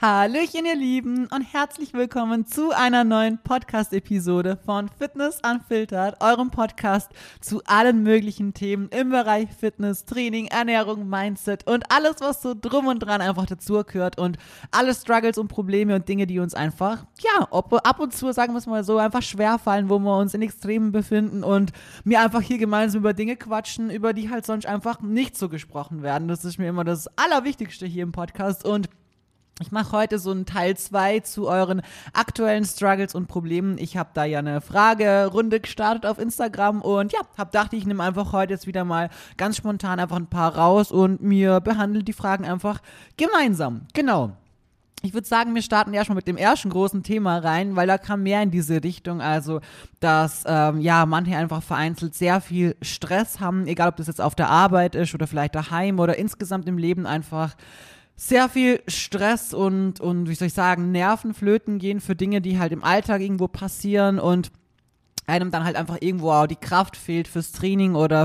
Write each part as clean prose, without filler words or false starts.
Hallöchen, ihr Lieben, und herzlich willkommen zu einer neuen Podcast-Episode von Fitness Unfiltered, eurem Podcast zu allen möglichen Themen im Bereich Fitness, Training, Ernährung, Mindset und alles, was so drum und dran einfach dazugehört und alle Struggles und Probleme und Dinge, die uns einfach, ab und zu, sagen wir es mal so, einfach schwerfallen, wo wir uns in Extremen befinden und mir einfach hier gemeinsam über Dinge quatschen, über die halt sonst einfach nicht so gesprochen werden. Das ist mir immer das Allerwichtigste hier im Podcast und ich mache heute so einen Teil 2 zu euren aktuellen Struggles und Problemen. Ich habe da ja eine Fragerunde gestartet auf Instagram und dachte, ich nehme einfach heute jetzt wieder mal ganz spontan einfach ein paar raus und mir behandle die Fragen einfach gemeinsam. Genau. Ich würde sagen, wir starten erstmal mit dem ersten großen Thema rein, weil da kam mehr in diese Richtung, also dass manche einfach vereinzelt sehr viel Stress haben, egal ob das jetzt auf der Arbeit ist oder vielleicht daheim oder insgesamt im Leben einfach sehr viel Stress und wie soll ich sagen, Nervenflöten gehen für Dinge, die halt im Alltag irgendwo passieren und einem dann halt einfach irgendwo auch die Kraft fehlt fürs Training oder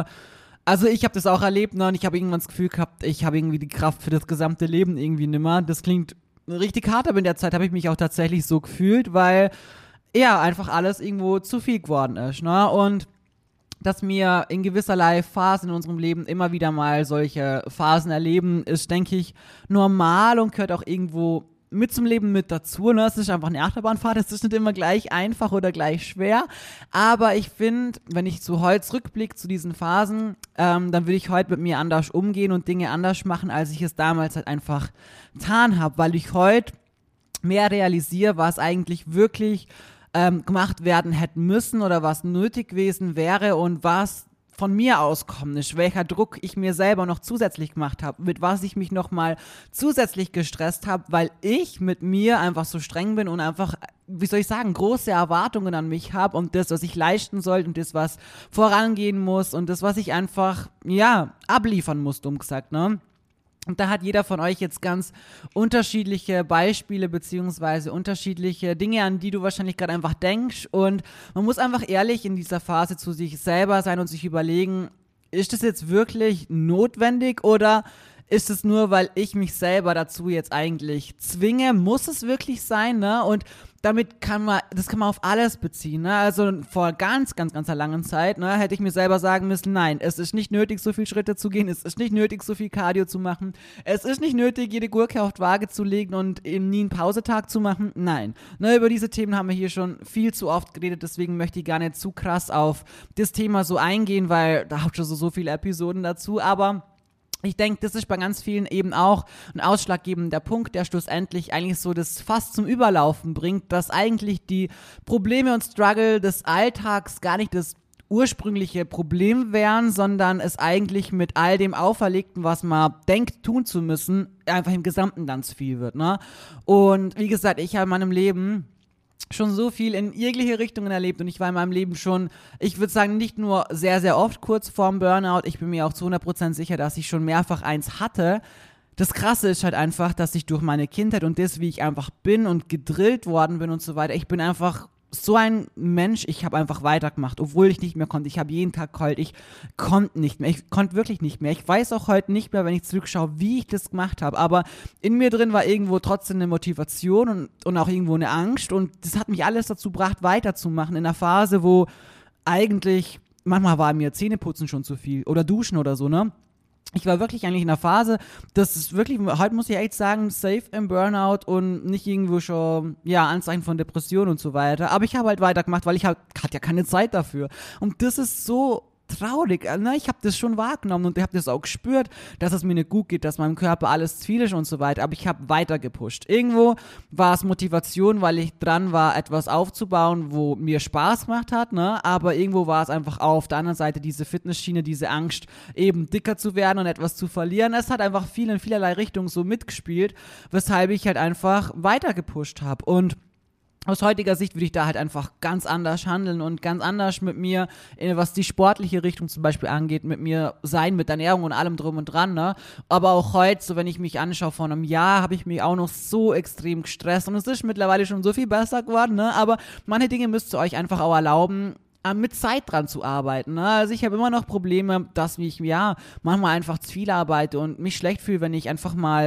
also ich habe das auch erlebt, ne, und ich habe irgendwann das Gefühl gehabt, ich habe irgendwie die Kraft für das gesamte Leben irgendwie nimmer. Das klingt richtig hart, aber in der Zeit habe ich mich auch tatsächlich so gefühlt, weil einfach alles irgendwo zu viel geworden ist, ne, und dass wir in gewisserlei Phasen in unserem Leben immer wieder mal solche Phasen erleben, ist, denke ich, normal und gehört auch irgendwo mit zum Leben mit dazu. Ne? Es ist einfach eine Achterbahnfahrt, es ist nicht immer gleich einfach oder gleich schwer, aber ich finde, wenn ich so heute zurückblicke zu diesen Phasen, dann würde ich heute mit mir anders umgehen und Dinge anders machen, als ich es damals halt einfach getan habe, weil ich heute mehr realisiere, was eigentlich wirklich gemacht werden hätten müssen oder was nötig gewesen wäre und was von mir auskommen ist, welcher Druck ich mir selber noch zusätzlich gemacht habe, mit was ich mich nochmal zusätzlich gestresst habe, weil ich mit mir einfach so streng bin und einfach, wie soll ich sagen, große Erwartungen an mich habe und das, was ich leisten soll und das, was vorangehen muss und das, was ich einfach, abliefern muss, dumm gesagt, ne? Und da hat jeder von euch jetzt ganz unterschiedliche Beispiele beziehungsweise unterschiedliche Dinge, an die du wahrscheinlich gerade einfach denkst. Und man muss einfach ehrlich in dieser Phase zu sich selber sein und sich überlegen, ist das jetzt wirklich notwendig oder ist es nur, weil ich mich selber dazu jetzt eigentlich zwinge? Muss es wirklich sein, ne? Und das kann man auf alles beziehen, ne? Also vor ganz, ganz, ganz einer langen Zeit, ne, hätte ich mir selber sagen müssen, nein, es ist nicht nötig, so viele Schritte zu gehen, es ist nicht nötig, so viel Cardio zu machen, es ist nicht nötig, jede Gurke auf die Waage zu legen und eben nie einen Pausetag zu machen, nein. Ne, über diese Themen haben wir hier schon viel zu oft geredet, deswegen möchte ich gar nicht zu krass auf das Thema so eingehen, weil da habt ihr so viele Episoden dazu, aber ich denke, das ist bei ganz vielen eben auch ein ausschlaggebender Punkt, der schlussendlich eigentlich so das Fass zum Überlaufen bringt, dass eigentlich die Probleme und Struggle des Alltags gar nicht das ursprüngliche Problem wären, sondern es eigentlich mit all dem Auferlegten, was man denkt, tun zu müssen, einfach im Gesamten dann zu viel wird, ne? Und wie gesagt, ich habe in meinem Leben schon so viel in jegliche Richtungen erlebt und ich war in meinem Leben schon, ich würde sagen, nicht nur sehr, sehr oft kurz vorm Burnout, ich bin mir auch zu 100% sicher, dass ich schon mehrfach eins hatte. Das Krasse ist halt einfach, dass ich durch meine Kindheit und das, wie ich einfach bin und gedrillt worden bin und so weiter, ich bin einfach so ein Mensch, ich habe einfach weitergemacht, obwohl ich nicht mehr konnte. Ich habe jeden Tag geheult, ich konnte nicht mehr, ich konnte wirklich nicht mehr. Ich weiß auch heute nicht mehr, wenn ich zurückschaue, wie ich das gemacht habe, aber in mir drin war irgendwo trotzdem eine Motivation und auch irgendwo eine Angst und das hat mich alles dazu gebracht, weiterzumachen in einer Phase, wo eigentlich, manchmal war mir Zähneputzen schon zu viel oder Duschen oder so, ne? Ich war wirklich eigentlich in einer Phase, das ist wirklich, heute muss ich echt sagen, safe im Burnout und nicht irgendwo schon, Anzeichen von Depression und so weiter. Aber ich habe halt weitergemacht, weil ich hatte ja keine Zeit dafür. Und das ist so traurig, ne? Ich habe das schon wahrgenommen und ich habe das auch gespürt, dass es mir nicht gut geht, dass meinem Körper alles zu viel ist und so weiter, aber ich habe weiter gepusht. Irgendwo war es Motivation, weil ich dran war, etwas aufzubauen, wo mir Spaß gemacht hat, ne? Aber irgendwo war es einfach auf der anderen Seite diese Fitnessschiene, diese Angst, eben dicker zu werden und etwas zu verlieren. Es hat einfach viel in vielerlei Richtungen so mitgespielt, weshalb ich halt einfach weiter gepusht habe und aus heutiger Sicht würde ich da halt einfach ganz anders handeln und ganz anders mit mir, was die sportliche Richtung zum Beispiel angeht, mit mir sein, mit Ernährung und allem drum und dran, ne? Aber auch heute, so wenn ich mich anschaue, vor einem Jahr habe ich mich auch noch so extrem gestresst und es ist mittlerweile schon so viel besser geworden, ne? Aber manche Dinge müsst ihr euch einfach auch erlauben, mit Zeit dran zu arbeiten, ne? Also ich habe immer noch Probleme, dass ich manchmal einfach zu viel arbeite und mich schlecht fühle, wenn ich einfach mal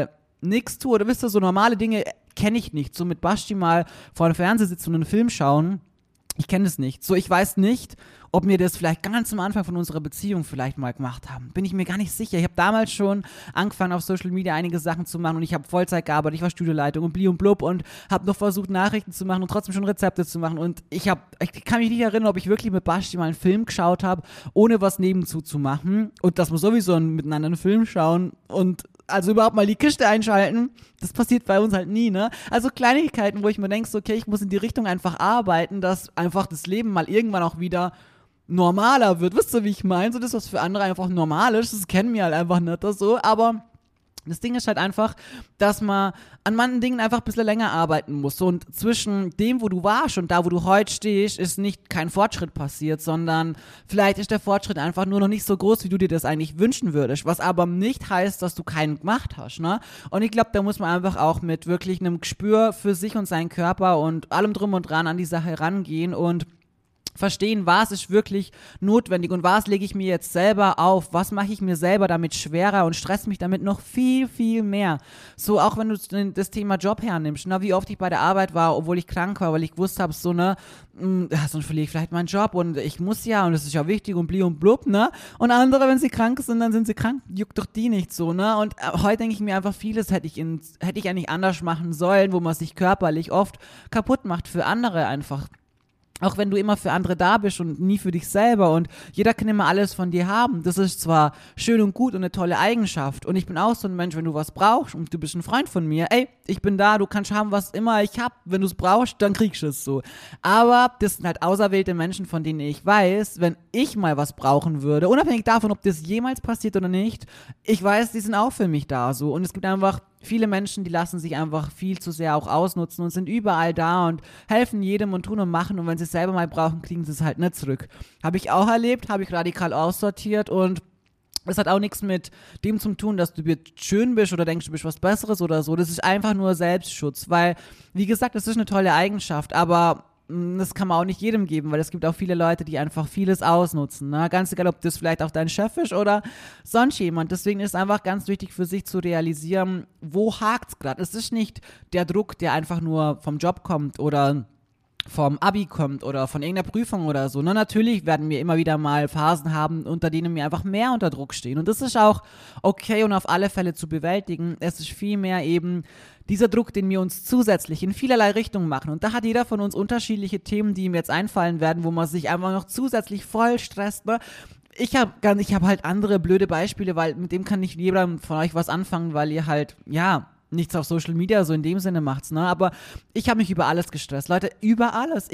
nichts tue oder wisst ihr, so normale Dinge kenne ich nicht. So mit Basti mal vor dem Fernseher sitzen und einen Film schauen. Ich kenne es nicht. So, ich weiß nicht, ob wir das vielleicht ganz am Anfang von unserer Beziehung vielleicht mal gemacht haben. Bin ich mir gar nicht sicher. Ich habe damals schon angefangen, auf Social Media einige Sachen zu machen und ich habe Vollzeit gearbeitet, ich war Studioleitung und bli und blub und habe noch versucht, Nachrichten zu machen und trotzdem schon Rezepte zu machen und ich kann mich nicht erinnern, ob ich wirklich mit Basti mal einen Film geschaut habe, ohne was nebenzu zu machen und dass wir sowieso miteinander einen Film schauen und also überhaupt mal die Kiste einschalten, das passiert bei uns halt nie, ne? Also Kleinigkeiten, wo ich mir denke, so, okay, ich muss in die Richtung einfach arbeiten, dass einfach das Leben mal irgendwann auch wieder normaler wird. Wisst ihr, wie ich meine? So das, was für andere einfach normal ist, das kennen wir halt einfach nicht so, aber das Ding ist halt einfach, dass man an manchen Dingen einfach ein bisschen länger arbeiten muss. So, und zwischen dem, wo du warst und da, wo du heute stehst, ist nicht kein Fortschritt passiert, sondern vielleicht ist der Fortschritt einfach nur noch nicht so groß, wie du dir das eigentlich wünschen würdest. Was aber nicht heißt, dass du keinen gemacht hast, ne? Und ich glaube, da muss man einfach auch mit wirklich einem Gespür für sich und seinen Körper und allem drum und dran an die Sache rangehen und verstehen, was ist wirklich notwendig und was lege ich mir jetzt selber auf, was mache ich mir selber damit schwerer und stress mich damit noch viel, viel mehr. So, auch wenn du das Thema Job hernimmst, ne, wie oft ich bei der Arbeit war, obwohl ich krank war, weil ich gewusst habe, so, ne, sonst verliere ich vielleicht meinen Job und ich muss ja und das ist ja wichtig und bli und blub, ne, und andere, wenn sie krank sind, dann sind sie krank, juckt doch die nicht so, ne, und heute denke ich mir einfach, vieles hätte ich eigentlich anders machen sollen, wo man sich körperlich oft kaputt macht für andere einfach. Auch wenn du immer für andere da bist und nie für dich selber und jeder kann immer alles von dir haben. Das ist zwar schön und gut und eine tolle Eigenschaft und ich bin auch so ein Mensch, wenn du was brauchst und du bist ein Freund von mir, ey, ich bin da, du kannst haben, was immer ich hab. Wenn du es brauchst, dann kriegst du es so. Aber das sind halt auserwählte Menschen, von denen ich weiß, wenn ich mal was brauchen würde, unabhängig davon, ob das jemals passiert oder nicht, ich weiß, die sind auch für mich da so. Und es gibt einfach viele Menschen, die lassen sich einfach viel zu sehr auch ausnutzen und sind überall da und helfen jedem und tun und machen und wenn sie es selber mal brauchen, kriegen sie es halt nicht zurück. Habe ich auch erlebt, habe ich radikal aussortiert und es hat auch nichts mit dem zu tun, dass du schön bist oder denkst, du bist was Besseres oder so. Das ist einfach nur Selbstschutz, weil, wie gesagt, das ist eine tolle Eigenschaft, aber das kann man auch nicht jedem geben, weil es gibt auch viele Leute, die einfach vieles ausnutzen. Ne? Ganz egal, ob das vielleicht auch dein Chef ist oder sonst jemand. Deswegen ist es einfach ganz wichtig für sich zu realisieren, wo hakt's gerade. Es ist nicht der Druck, der einfach nur vom Job kommt oder vom Abi kommt oder von irgendeiner Prüfung oder so. Ne? Natürlich werden wir immer wieder mal Phasen haben, unter denen wir einfach mehr unter Druck stehen. Und das ist auch okay und auf alle Fälle zu bewältigen. Es ist vielmehr eben dieser Druck, den wir uns zusätzlich in vielerlei Richtungen machen. Und da hat jeder von uns unterschiedliche Themen, die ihm jetzt einfallen werden, wo man sich einfach noch zusätzlich voll stresst. Ne? Ich hab halt andere blöde Beispiele, weil mit dem kann nicht jeder von euch was anfangen, weil ihr halt, ja, nichts auf Social Media so in dem Sinne macht's, ne? Aber ich habe mich über alles gestresst. Leute, über alles.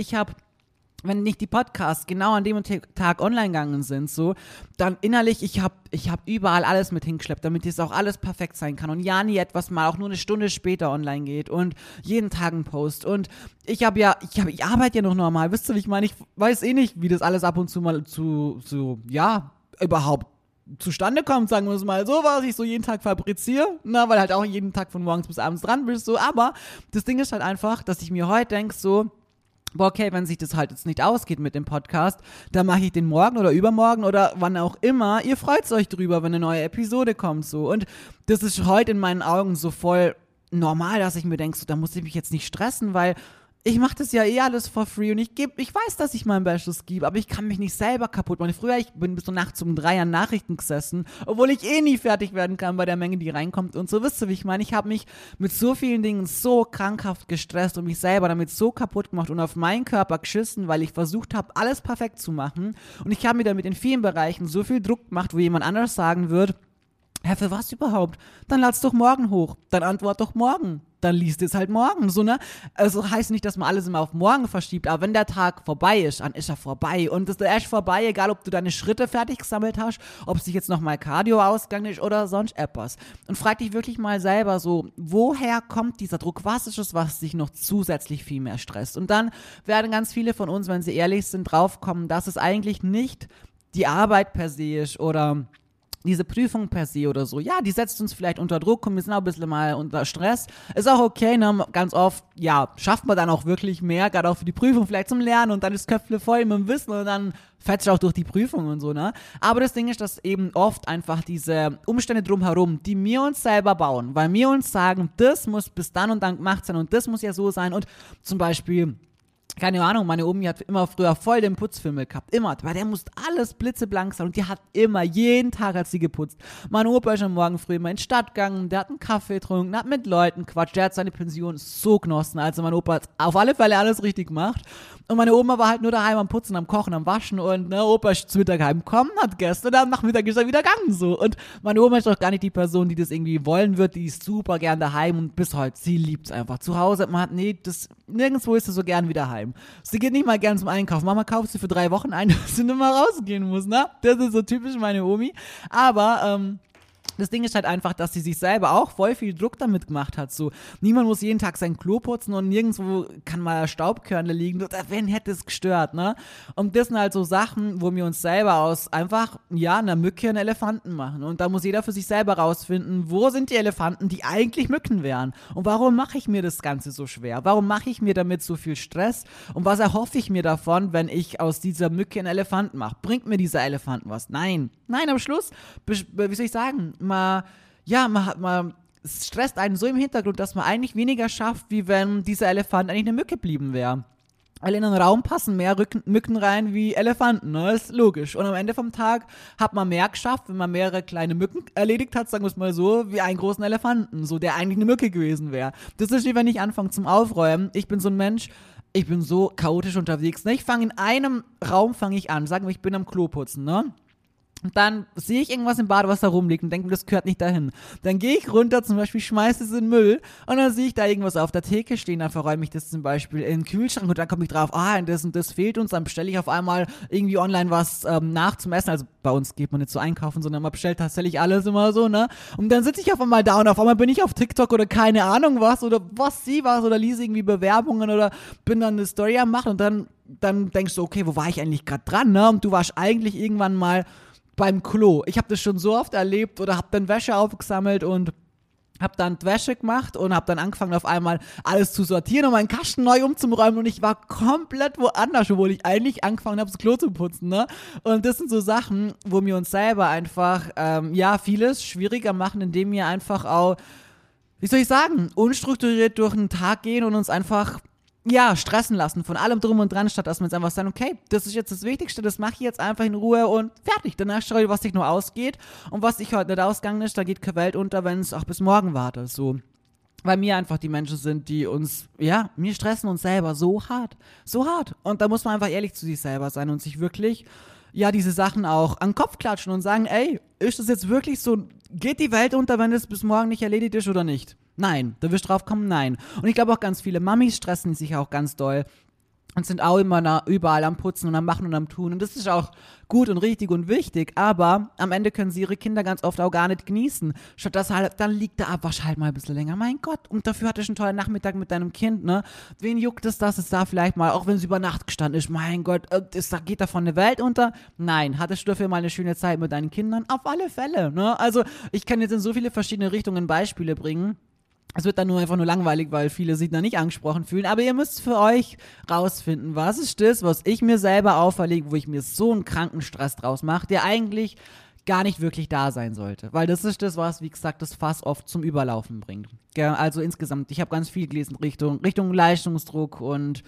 Wenn nicht die Podcasts genau an dem Tag online gegangen sind, so, dann innerlich, ich hab überall alles mit hingeschleppt, damit es auch alles perfekt sein kann und ja nie etwas mal auch nur eine Stunde später online geht und jeden Tag ein Post und ich arbeite ja noch normal, wisst ihr, wie ich meine? Ich weiß eh nicht, wie das alles ab und zu mal überhaupt zustande kommt, sagen wir es mal so, was ich so jeden Tag fabriziere, weil halt auch jeden Tag von morgens bis abends dran bist, so, aber das Ding ist halt einfach, dass ich mir heute denke, so, boah, okay, wenn sich das halt jetzt nicht ausgeht mit dem Podcast, dann mache ich den morgen oder übermorgen oder wann auch immer, ihr freut euch drüber, wenn eine neue Episode kommt, so, und das ist heute in meinen Augen so voll normal, dass ich mir denke, so, da muss ich mich jetzt nicht stressen, weil ich mache das ja eh alles for free und ich weiß, dass ich mein Bestes gebe, aber ich kann mich nicht selber kaputt machen. Früher, ich bin bis so nachts um 3 an Nachrichten gesessen, obwohl ich eh nie fertig werden kann bei der Menge, die reinkommt und so, wisst ihr, wie ich meine? Ich habe mich mit so vielen Dingen so krankhaft gestresst und mich selber damit so kaputt gemacht und auf meinen Körper geschissen, weil ich versucht habe, alles perfekt zu machen und ich habe mir damit in vielen Bereichen so viel Druck gemacht, wo jemand anders sagen wird, Hä, für was überhaupt? Dann lad's doch morgen hoch. Dann antwort doch morgen. Dann liest es halt morgen, so, ne? Also heißt nicht, dass man alles immer auf morgen verschiebt, aber wenn der Tag vorbei ist, dann ist er vorbei. Und ist er erst vorbei, egal ob du deine Schritte fertig gesammelt hast, ob sich jetzt nochmal Cardio ausgegangen ist oder sonst etwas. Und frag dich wirklich mal selber so, woher kommt dieser Druck? Was ist es, was dich noch zusätzlich viel mehr stresst? Und dann werden ganz viele von uns, wenn sie ehrlich sind, draufkommen, dass es eigentlich nicht die Arbeit per se ist oder diese Prüfung per se oder so, ja, die setzt uns vielleicht unter Druck und wir sind auch ein bisschen mal unter Stress. Ist auch okay, ne? Ganz oft, ja, schafft man dann auch wirklich mehr, gerade auch für die Prüfung, vielleicht zum Lernen und dann ist Köpfle voll mit dem Wissen und dann fetzt auch durch die Prüfung und so, ne? Aber das Ding ist, dass eben oft einfach diese Umstände drumherum, die wir uns selber bauen, weil wir uns sagen, das muss bis dann und dann gemacht sein und das muss ja so sein und zum Beispiel, keine Ahnung, meine Omi hat immer früher voll den Putzfimmel gehabt, immer, weil der muss alles blitzeblank sein und die hat immer, jeden Tag hat sie geputzt. Mein Opa ist am Morgen früh immer in die Stadt gegangen, der hat einen Kaffee getrunken, hat mit Leuten quatscht, der hat seine Pension so genossen, also mein Opa hat auf alle Fälle alles richtig gemacht und meine Oma war halt nur daheim am Putzen, am Kochen, am Waschen und ne, Opa ist zu Mittag heimgekommen, hat gegessen und am Nachmittag ist er wieder gegangen so und meine Oma ist doch gar nicht die Person, die das irgendwie wollen wird, die ist super gern daheim und bis heute, sie liebt es einfach. Zu Hause, man hat, nee, nirgendwo ist sie so gern wieder heim. Sie geht nicht mal gern zum Einkaufen. Mama kauft sie für 3 Wochen ein, dass sie nicht mal rausgehen muss, ne? Das ist so typisch meine Omi. Aber, das Ding ist halt einfach, dass sie sich selber auch voll viel Druck damit gemacht hat. So, niemand muss jeden Tag sein Klo putzen und nirgendwo kann mal Staubkörner liegen. Wen hätte es gestört, ne? Und das sind halt so Sachen, wo wir uns selber aus einfach, ja, einer Mücke einen Elefanten machen. Und da muss jeder für sich selber rausfinden, wo sind die Elefanten, die eigentlich Mücken wären? Und warum mache ich mir das Ganze so schwer? Warum mache ich mir damit so viel Stress? Und was erhoffe ich mir davon, wenn ich aus dieser Mücke einen Elefanten mache? Bringt mir dieser Elefanten was? Nein. Nein, am Schluss, wie soll ich sagen, man es stresst einen so im Hintergrund, dass man eigentlich weniger schafft, wie wenn dieser Elefant eigentlich eine Mücke geblieben wäre. Weil in einen Raum passen mehr Mücken rein wie Elefanten, ne? Ist logisch. Und am Ende vom Tag hat man mehr geschafft, wenn man mehrere kleine Mücken erledigt hat, sagen wir es mal so, wie einen großen Elefanten, so der eigentlich eine Mücke gewesen wäre. Das ist wie wenn ich anfange zum Aufräumen. Ich bin so ein Mensch, ich bin so chaotisch unterwegs, ne? Ich fange in einem Raum an, sagen wir, ich bin am Klo putzen, ne? Und dann sehe ich irgendwas im Badewasser rumliegen und denke mir, das gehört nicht dahin. Dann gehe ich runter, zum Beispiel schmeiße es in den Müll und dann sehe ich da irgendwas auf der Theke stehen, dann verräume ich das zum Beispiel in den Kühlschrank und dann komme ich drauf, das und das fehlt uns, dann bestelle ich auf einmal irgendwie online was nach zum Essen. Also bei uns geht man nicht so einkaufen, sondern man bestellt tatsächlich alles immer so, ne? Und dann sitze ich auf einmal da und auf einmal bin ich auf TikTok oder keine Ahnung was oder oder lese irgendwie Bewerbungen oder bin dann eine Story am machen und dann denkst du, okay, wo war ich eigentlich gerade dran, ne? Und du warst eigentlich irgendwann mal beim Klo. Ich habe das schon so oft erlebt oder habe dann Wäsche aufgesammelt und habe dann Wäsche gemacht und habe dann angefangen auf einmal alles zu sortieren und meinen Kasten neu umzuräumen und ich war komplett woanders, obwohl ich eigentlich angefangen habe, das Klo zu putzen, ne? Und das sind so Sachen, wo wir uns selber einfach, vieles schwieriger machen, indem wir einfach auch, wie soll ich sagen, unstrukturiert durch den Tag gehen und uns einfach stressen lassen von allem drum und dran, statt dass wir jetzt einfach sagen, okay, das ist jetzt das Wichtigste, das mache ich jetzt einfach in Ruhe und fertig. Danach schaue ich, was sich nur ausgeht und was sich heute nicht ausgegangen ist, da geht keine Welt unter, wenn es auch bis morgen wartet, so. Weil wir einfach die Menschen sind, die uns, wir stressen uns selber so hart. Und da muss man einfach ehrlich zu sich selber sein und sich wirklich, diese Sachen auch an den Kopf klatschen und sagen, ey, ist das jetzt wirklich so, geht die Welt unter, wenn es bis morgen nicht erledigt ist oder nicht? Nein, da wirst du drauf kommen, nein. Und ich glaube auch ganz viele Mamis stressen sich auch ganz doll und sind auch immer überall am Putzen und am Machen und am Tun. Und das ist auch gut und richtig und wichtig, aber am Ende können sie ihre Kinder ganz oft auch gar nicht genießen. Statt das halt, dann liegt der Abwasch halt mal ein bisschen länger. Mein Gott, und dafür hattest du einen tollen Nachmittag mit deinem Kind, ne? Wen juckt es, dass es da vielleicht mal, auch wenn es über Nacht gestanden ist, mein Gott, geht davon eine Welt unter? Nein, hattest du dafür mal eine schöne Zeit mit deinen Kindern? Auf alle Fälle, ne? Also, ich kann jetzt in so viele verschiedene Richtungen Beispiele bringen. Es wird dann einfach nur langweilig, weil viele sich da nicht angesprochen fühlen. Aber ihr müsst für euch rausfinden, was ist das, was ich mir selber auferlege, wo ich mir so einen kranken Stress draus mache, der eigentlich gar nicht wirklich da sein sollte. Weil das ist das, was, wie gesagt, das Fass oft zum Überlaufen bringt. Also insgesamt, ich habe ganz viel gelesen Richtung Leistungsdruck und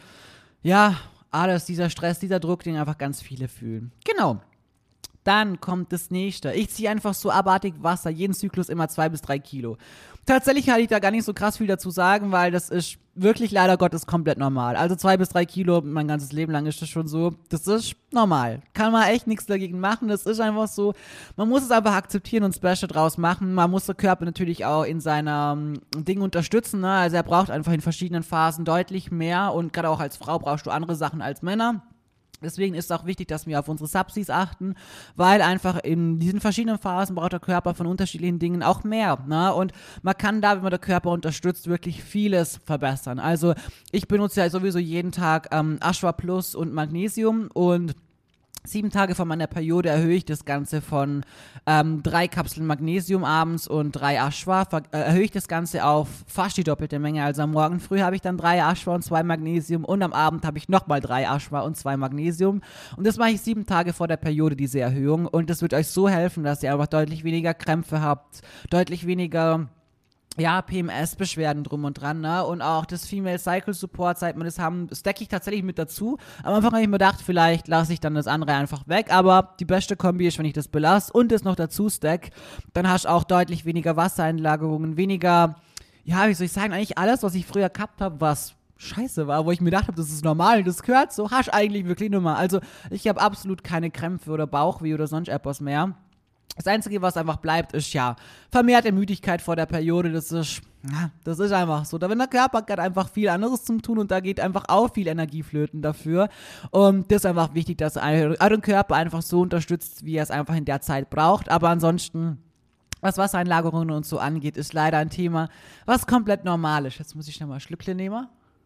alles, dieser Stress, dieser Druck, den einfach ganz viele fühlen. Genau. Dann kommt das nächste. Ich ziehe einfach so abartig Wasser, jeden Zyklus immer 2 bis 3 Kilo. Tatsächlich kann ich da gar nicht so krass viel dazu sagen, weil das ist wirklich leider Gottes komplett normal. Also 2 bis 3 Kilo, mein ganzes Leben lang ist das schon so. Das ist normal. Kann man echt nichts dagegen machen. Das ist einfach so. Man muss es einfach akzeptieren und das Beste draus machen. Man muss den Körper natürlich auch in seiner Ding unterstützen, ne? Also er braucht einfach in verschiedenen Phasen deutlich mehr und gerade auch als Frau brauchst du andere Sachen als Männer. Deswegen ist es auch wichtig, dass wir auf unsere Subsis achten, weil einfach in diesen verschiedenen Phasen braucht der Körper von unterschiedlichen Dingen auch mehr, ne? Und man kann da, wenn man den Körper unterstützt, wirklich vieles verbessern. Also ich benutze ja sowieso jeden Tag Ashwa Plus und Magnesium und 7 Tage vor meiner Periode erhöhe ich das Ganze von 3 Kapseln Magnesium abends und 3 Ashwa, erhöhe ich das Ganze auf fast die doppelte Menge. Also am Morgen früh habe ich dann 3 Ashwa und 2 Magnesium und am Abend habe ich nochmal 3 Ashwa und 2 Magnesium. Und das mache ich 7 Tage vor der Periode, diese Erhöhung. Und das wird euch so helfen, dass ihr einfach deutlich weniger Krämpfe habt, deutlich weniger PMS-Beschwerden drum und dran, ne? Und auch das Female Cycle Support, seit wir das haben, stecke ich tatsächlich mit dazu. Am Anfang habe ich mir gedacht, vielleicht lasse ich dann das andere einfach weg, aber die beste Kombi ist, wenn ich das belasse und das noch dazu stack, dann hast du auch deutlich weniger Wassereinlagerungen, weniger, wie soll ich sagen, eigentlich alles, was ich früher gehabt habe, was scheiße war, wo ich mir gedacht habe, das ist normal, das gehört so, hast eigentlich wirklich normal. Also ich habe absolut keine Krämpfe oder Bauchweh oder sonst etwas mehr. Das Einzige, was einfach bleibt, ist vermehrte Müdigkeit vor der Periode. Das ist einfach so. Da wenn der Körper hat einfach viel anderes zum tun und da geht einfach auch viel Energie flöten dafür. Und das ist einfach wichtig, dass ihr euren Körper einfach so unterstützt, wie er es einfach in der Zeit braucht. Aber ansonsten, was Wassereinlagerungen und so angeht, ist leider ein Thema, was komplett normal ist. Jetzt muss ich schnell mal ein Schlückchen nehmen.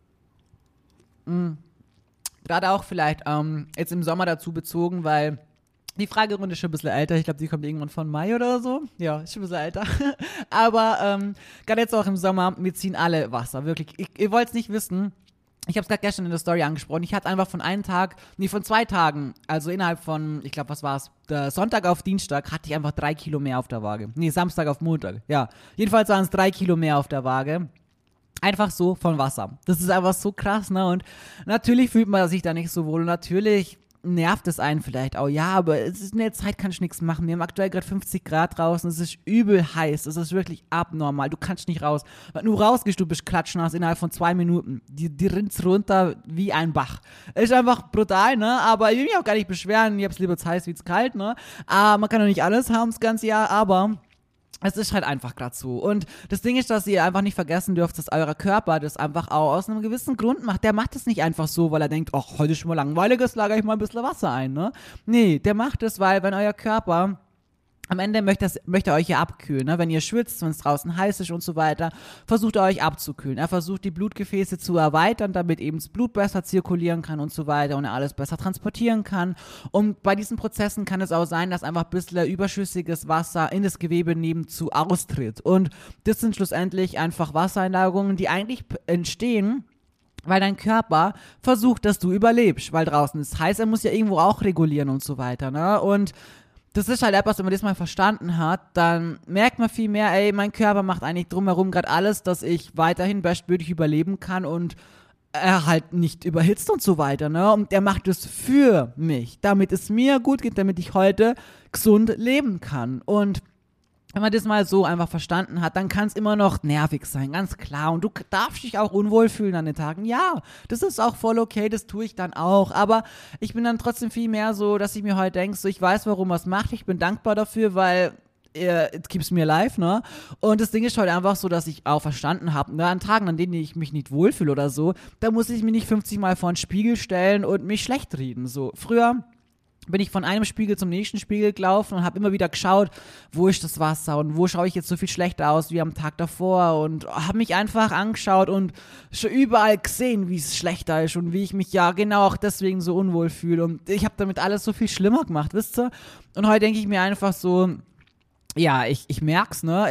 Gerade auch vielleicht jetzt im Sommer dazu bezogen, weil die Fragerunde ist schon ein bisschen älter. Ich glaube, die kommt irgendwann von Mai oder so. Ja, ist schon ein bisschen älter. Aber gerade jetzt auch im Sommer, wir ziehen alle Wasser. Wirklich. Ihr wollt es nicht wissen. Ich habe es gerade gestern in der Story angesprochen. Ich hatte einfach von 2 Tagen, also innerhalb von, ich glaube, was war es? Der Sonntag auf Dienstag hatte ich einfach 3 Kilo mehr auf der Waage. Nee, Samstag auf Montag. Ja, jedenfalls waren es 3 Kilo mehr auf der Waage. Einfach so von Wasser. Das ist einfach so krass, ne? Und natürlich fühlt man sich da nicht so wohl. Und natürlich nervt es einen vielleicht auch, aber es ist in der Zeit, kann ich nichts machen. Wir haben aktuell gerade 50 Grad draußen, es ist übel heiß, es ist wirklich abnormal, du kannst nicht raus. Wenn du rausgehst, du bist klatschnass innerhalb von 2 Minuten. Die rinnt's runter wie ein Bach. Ist einfach brutal, ne, aber ich will mich auch gar nicht beschweren, ich hab's lieber zu heiß wie zu kalt, ne, man kann doch nicht alles haben das ganze Jahr, aber es ist halt einfach gerade so. Und das Ding ist, dass ihr einfach nicht vergessen dürft, dass euer Körper das einfach auch aus einem gewissen Grund macht. Der macht es nicht einfach so, weil er denkt, ach, heute ist schon mal langweilig, jetzt lagere ich mal ein bisschen Wasser ein, ne? Nee, der macht es, weil wenn euer Körper am Ende möchte er euch ja abkühlen, ne? Wenn ihr schwitzt, wenn es draußen heiß ist und so weiter, versucht er euch abzukühlen. Er versucht die Blutgefäße zu erweitern, damit eben das Blut besser zirkulieren kann und so weiter und er alles besser transportieren kann. Und bei diesen Prozessen kann es auch sein, dass einfach ein bisschen überschüssiges Wasser in das Gewebe nebenzu austritt. Und das sind schlussendlich einfach Wassereinlagerungen, die eigentlich entstehen, weil dein Körper versucht, dass du überlebst, weil draußen ist heiß, er muss ja irgendwo auch regulieren und so weiter, ne? Und das ist halt etwas, wenn man das mal verstanden hat, dann merkt man viel mehr, mein Körper macht eigentlich drumherum gerade alles, dass ich weiterhin bestmöglich überleben kann und er halt nicht überhitzt und so weiter, ne? Und er macht es für mich, damit es mir gut geht, damit ich heute gesund leben kann. Und wenn man das mal so einfach verstanden hat, dann kann es immer noch nervig sein, ganz klar. Und du darfst dich auch unwohl fühlen an den Tagen. Ja, das ist auch voll okay, das tue ich dann auch. Aber ich bin dann trotzdem viel mehr so, dass ich mir heute denke, so, ich weiß, warum er es macht. Ich bin dankbar dafür, weil it keeps me alive, ne? Und das Ding ist halt einfach so, dass ich auch verstanden habe, ne, an Tagen, an denen ich mich nicht wohlfühle oder so, da muss ich mich nicht 50 Mal vor den Spiegel stellen und mich schlecht reden. So, früher bin ich von einem Spiegel zum nächsten Spiegel gelaufen und habe immer wieder geschaut, wo ist das Wasser und wo schaue ich jetzt so viel schlechter aus wie am Tag davor und habe mich einfach angeschaut und schon überall gesehen, wie es schlechter ist und wie ich mich ja genau auch deswegen so unwohl fühle und ich habe damit alles so viel schlimmer gemacht, wisst ihr? Und heute denke ich mir einfach so, ja, ich merk's, ne,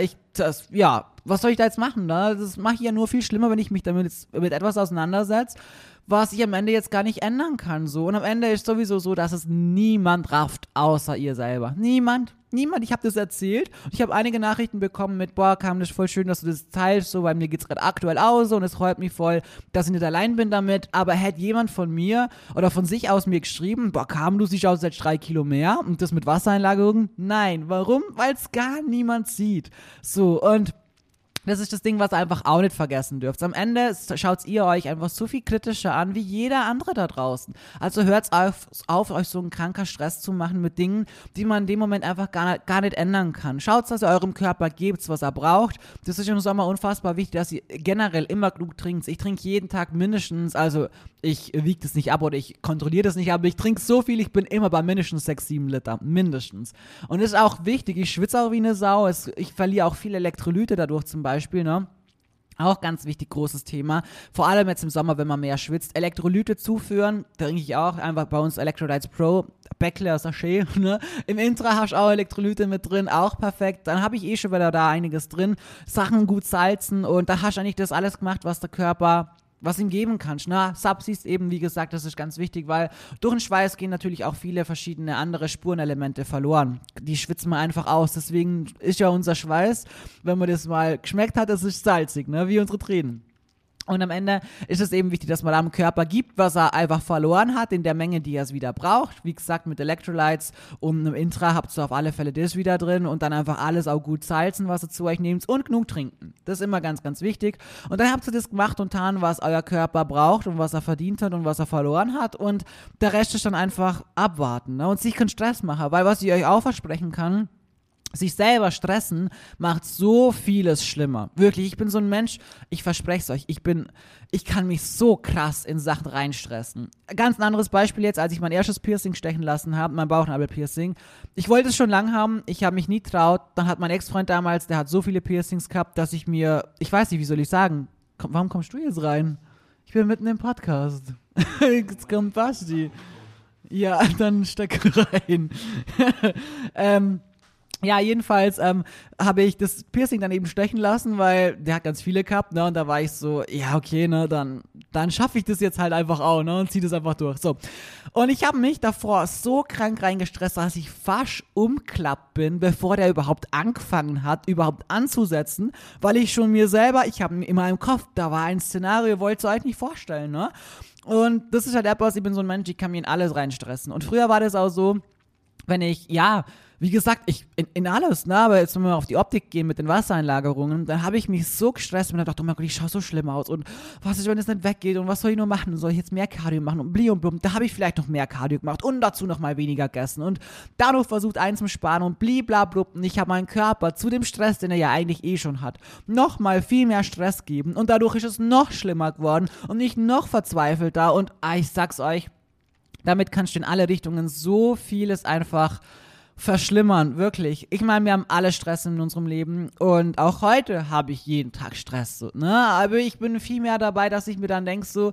was soll ich da jetzt machen, ne? Das mache ich ja nur viel schlimmer, wenn ich mich damit mit etwas auseinandersetze, was ich am Ende jetzt gar nicht ändern kann, so. Und am Ende ist sowieso so, dass es niemand rafft, außer ihr selber. Niemand. Ich habe das erzählt und ich habe einige Nachrichten bekommen mit, kam das voll schön, dass du das teilst, so, weil mir geht's gerade aktuell aus und es freut mich voll, dass ich nicht allein bin damit, aber hätte jemand von mir oder von sich aus mir geschrieben, du siehst aus als 3 Kilo mehr und das mit Wassereinlagerung? Nein. Warum? Weil es gar niemand sieht. So, und das ist das Ding, was ihr einfach auch nicht vergessen dürft. Am Ende schaut ihr euch einfach so viel kritischer an, wie jeder andere da draußen. Also hört auf, euch so einen kranker Stress zu machen mit Dingen, die man in dem Moment einfach gar nicht ändern kann. Schaut, dass ihr eurem Körper gebt, was er braucht. Das ist im Sommer unfassbar wichtig, dass ihr generell immer genug trinkt. Ich trinke jeden Tag mindestens, also ich wiege das nicht ab oder ich kontrolliere das nicht, aber ich trinke so viel, ich bin immer bei mindestens 6, 7 Liter. Mindestens. Und das ist auch wichtig, ich schwitze auch wie eine Sau, ich verliere auch viele Elektrolyte dadurch zum Beispiel, ne? Auch ganz wichtig, großes Thema. Vor allem jetzt im Sommer, wenn man mehr schwitzt. Elektrolyte zuführen, da trinke ich auch einfach bei uns Electrolytes Pro, Bäckler Sachet, ne? Im Intra hast du auch Elektrolyte mit drin, auch perfekt. Dann habe ich schon wieder da einiges drin. Sachen gut salzen und da hast du eigentlich das alles gemacht, was der Körper, was ihm geben kannst. Ne? Subsis eben, wie gesagt, das ist ganz wichtig, weil durch den Schweiß gehen natürlich auch viele verschiedene andere Spurenelemente verloren. Die schwitzen wir einfach aus. Deswegen ist ja unser Schweiß, wenn man das mal geschmeckt hat, das ist salzig, ne? Wie unsere Tränen. Und am Ende ist es eben wichtig, dass man am Körper gibt, was er einfach verloren hat, in der Menge, die er es wieder braucht. Wie gesagt, mit Electrolytes und einem Intra habt ihr auf alle Fälle das wieder drin und dann einfach alles auch gut salzen, was ihr zu euch nehmt und genug trinken. Das ist immer ganz, ganz wichtig. Und dann habt ihr das gemacht und getan, was euer Körper braucht und was er verdient hat und was er verloren hat. Und der Rest ist dann einfach abwarten, ne? Und sich keinen Stress machen, weil was ich euch auch versprechen kann, sich selber stressen macht so vieles schlimmer. Wirklich, ich bin so ein Mensch, ich verspreche es euch, ich kann mich so krass in Sachen reinstressen. Ganz ein anderes Beispiel jetzt, als ich mein erstes Piercing stechen lassen habe, mein Bauchnabelpiercing. Ich wollte es schon lang haben, ich habe mich nie traut. Dann hat mein Ex-Freund damals, der hat so viele Piercings gehabt, dass ich weiß nicht, wie soll ich sagen, warum kommst du jetzt rein? Ich bin mitten im Podcast. Jetzt kommt Basti. Ja, dann steck rein. Ja, jedenfalls habe ich das Piercing dann eben stechen lassen, weil der hat ganz viele gehabt, ne, und da war ich so, ja, okay, ne, dann schaffe ich das jetzt halt einfach auch, ne, und ziehe das einfach durch, so. Und ich habe mich davor so krank reingestresst, dass ich fast umklappt bin, bevor der überhaupt angefangen hat, überhaupt anzusetzen, weil ich schon mir selber, ich habe in meinem Kopf, da war ein Szenario, wollt ihr euch nicht vorstellen, ne, und das ist halt etwas, ich bin so ein Mensch, ich kann mir in alles reinstressen, und früher war das auch so, wenn ich, wie gesagt, in alles, ne, aber jetzt, wenn wir auf die Optik gehen mit den Wassereinlagerungen, dann habe ich mich so gestresst und dann dachte, oh mein Gott, ich schaue so schlimm aus und was ist, wenn es nicht weggeht und was soll ich nur machen? Soll ich jetzt mehr Cardio machen und bli und blum? Da habe ich vielleicht noch mehr Cardio gemacht und dazu noch mal weniger gegessen und dadurch versucht einzusparen und bliblablub und ich habe meinen Körper zu dem Stress, den er ja eigentlich eh schon hat, noch mal viel mehr Stress geben und dadurch ist es noch schlimmer geworden und ich noch verzweifelter und ich sag's euch, damit kannst du in alle Richtungen so vieles einfach verschlimmern, wirklich. Ich meine, wir haben alle Stress in unserem Leben und auch heute habe ich jeden Tag Stress, so, ne? Aber ich bin viel mehr dabei, dass ich mir dann denke, so,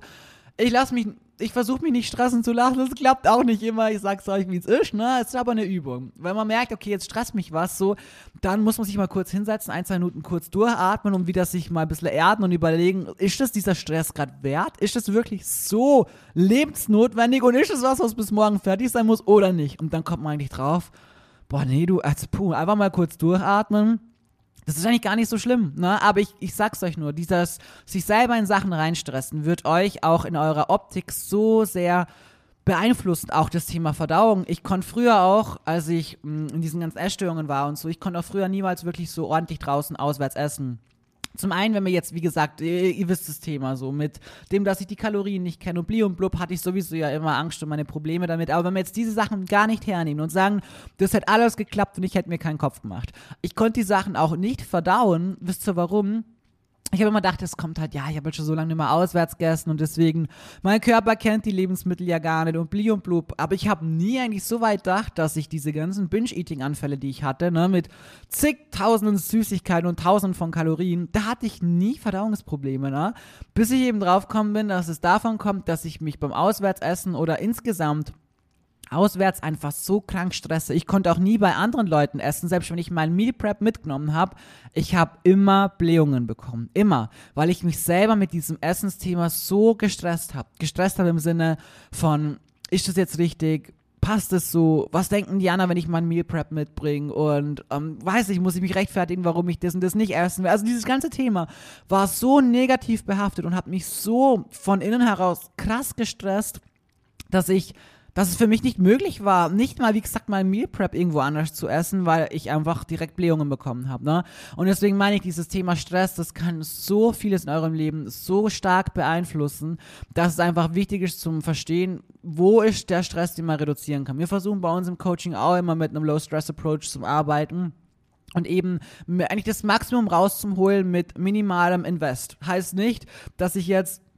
ich versuche mich nicht stressen zu lassen, das klappt auch nicht immer, ich sag's euch, wie es ist, ne? Es ist aber eine Übung. Wenn man merkt, okay, jetzt stresst mich was, so, dann muss man sich mal kurz hinsetzen, 1-2 Minuten kurz durchatmen und wieder sich mal ein bisschen erden und überlegen, ist das dieser Stress gerade wert? Ist das wirklich so lebensnotwendig und ist das was bis morgen fertig sein muss oder nicht? Und dann kommt man eigentlich drauf, boah, nee, einfach mal kurz durchatmen. Das ist eigentlich gar nicht so schlimm, ne? Aber ich sag's euch nur, dieses sich selber in Sachen reinstressen wird euch auch in eurer Optik so sehr beeinflussen, auch das Thema Verdauung. Ich konnte früher auch, als ich in diesen ganzen Essstörungen war und so, ich konnte auch früher niemals wirklich so ordentlich draußen auswärts essen. Zum einen, wenn wir jetzt, wie gesagt, ihr wisst das Thema so, mit dem, dass ich die Kalorien nicht kenne und bli und blub, hatte ich sowieso ja immer Angst und meine Probleme damit. Aber wenn wir jetzt diese Sachen gar nicht hernehmen und sagen, das hätte alles geklappt und ich hätte mir keinen Kopf gemacht. Ich konnte die Sachen auch nicht verdauen. Wisst ihr warum? Ich habe immer gedacht, es kommt halt, ich habe halt schon so lange nicht mehr auswärts gegessen und deswegen, mein Körper kennt die Lebensmittel ja gar nicht und bli und blub. Aber ich habe nie eigentlich so weit gedacht, dass ich diese ganzen Binge-Eating-Anfälle, die ich hatte, ne, mit zigtausenden Süßigkeiten und tausenden von Kalorien, da hatte ich nie Verdauungsprobleme, ne? Bis ich eben drauf gekommen bin, dass es davon kommt, dass ich mich beim Auswärtsessen oder insgesamt auswärts einfach so krank stresse. Ich konnte auch nie bei anderen Leuten essen, selbst wenn ich meinen Meal Prep mitgenommen habe. Ich habe immer Blähungen bekommen. Immer. Weil ich mich selber mit diesem Essensthema so gestresst habe. Gestresst habe im Sinne von, ist das jetzt richtig? Passt es so? Was denken die anderen, wenn ich meinen Meal Prep mitbringe? Und muss ich mich rechtfertigen, warum ich das und das nicht essen will? Also dieses ganze Thema war so negativ behaftet und hat mich so von innen heraus krass gestresst, dass es für mich nicht möglich war, nicht mal, wie gesagt, mal Meal Prep irgendwo anders zu essen, weil ich einfach direkt Blähungen bekommen habe, ne? Und deswegen meine ich, dieses Thema Stress, das kann so vieles in eurem Leben so stark beeinflussen, dass es einfach wichtig ist zum Verstehen, wo ist der Stress, den man reduzieren kann. Wir versuchen bei uns im Coaching auch immer mit einem Low-Stress-Approach zu arbeiten. Und eben eigentlich das Maximum rauszuholen mit minimalem Invest. Heißt nicht, dass ich jetzt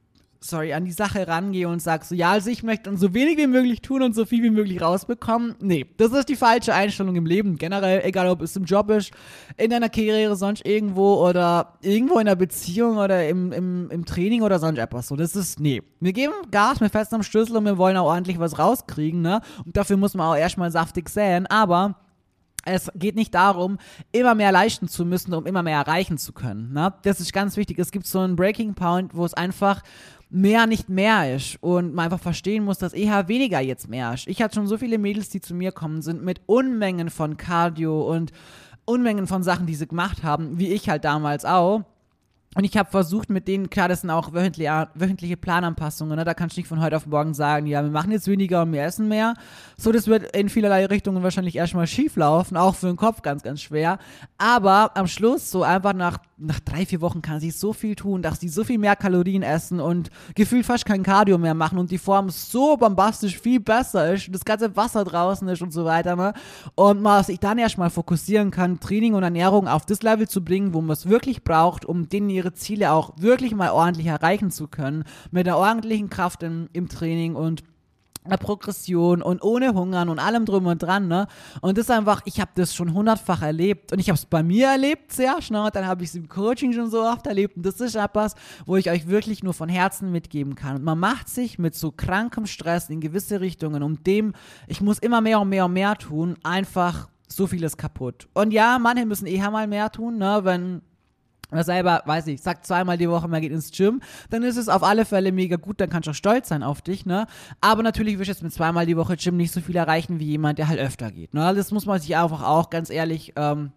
an die Sache rangehe und sage so, ja, also ich möchte dann so wenig wie möglich tun und so viel wie möglich rausbekommen. Nee, das ist die falsche Einstellung im Leben. Generell, egal ob es im Job ist, in deiner Karriere, sonst irgendwo oder irgendwo in der Beziehung oder im Training oder sonst etwas so. Das ist, nee. Wir geben Gas, wir festen am Schlüssel und wir wollen auch ordentlich was rauskriegen, ne? Und dafür muss man auch erstmal saftig säen, aber es geht nicht darum, immer mehr leisten zu müssen, um immer mehr erreichen zu können. Ne? Das ist ganz wichtig. Es gibt so einen Breaking Point, wo es einfach mehr nicht mehr ist und man einfach verstehen muss, dass eher weniger jetzt mehr ist. Ich hatte schon so viele Mädels, die zu mir kommen sind mit Unmengen von Cardio und Unmengen von Sachen, die sie gemacht haben, wie ich halt damals auch. Und ich habe versucht mit denen, klar, das sind auch wöchentliche Plananpassungen, ne? Da kannst du nicht von heute auf morgen sagen, ja, wir machen jetzt weniger und wir essen mehr. So, das wird in vielerlei Richtungen wahrscheinlich erstmal schief laufen, auch für den Kopf ganz, ganz schwer. Aber am Schluss, so einfach nach 3-4 Wochen kann sie so viel tun, dass sie so viel mehr Kalorien essen und gefühlt fast kein Cardio mehr machen und die Form so bombastisch viel besser ist und das ganze Wasser draußen ist und so weiter, ne? Und man sich dann erstmal fokussieren kann, Training und Ernährung auf das Level zu bringen, wo man es wirklich braucht, um denen ihre Ziele auch wirklich mal ordentlich erreichen zu können, mit einer ordentlichen Kraft im Training und einer Progression und ohne Hungern und allem drum und dran, ne? Und das ist einfach, ich habe das schon 100-fach erlebt und ich habe es bei mir erlebt zuerst, ne? Und dann habe ich es im Coaching schon so oft erlebt und das ist etwas, wo ich euch wirklich nur von Herzen mitgeben kann. Und man macht sich mit so krankem Stress in gewisse Richtungen, ich muss immer mehr und mehr und mehr tun, einfach so vieles kaputt. Und ja, manche müssen eher mal mehr tun, ne? Wenn oder selber, weiß ich, sagt 2-mal die Woche, man geht ins Gym, dann ist es auf alle Fälle mega gut, dann kannst du auch stolz sein auf dich, ne? Aber natürlich wirst du jetzt mit 2-mal die Woche Gym nicht so viel erreichen wie jemand, der halt öfter geht, ne? Das muss man sich einfach auch ganz ehrlich,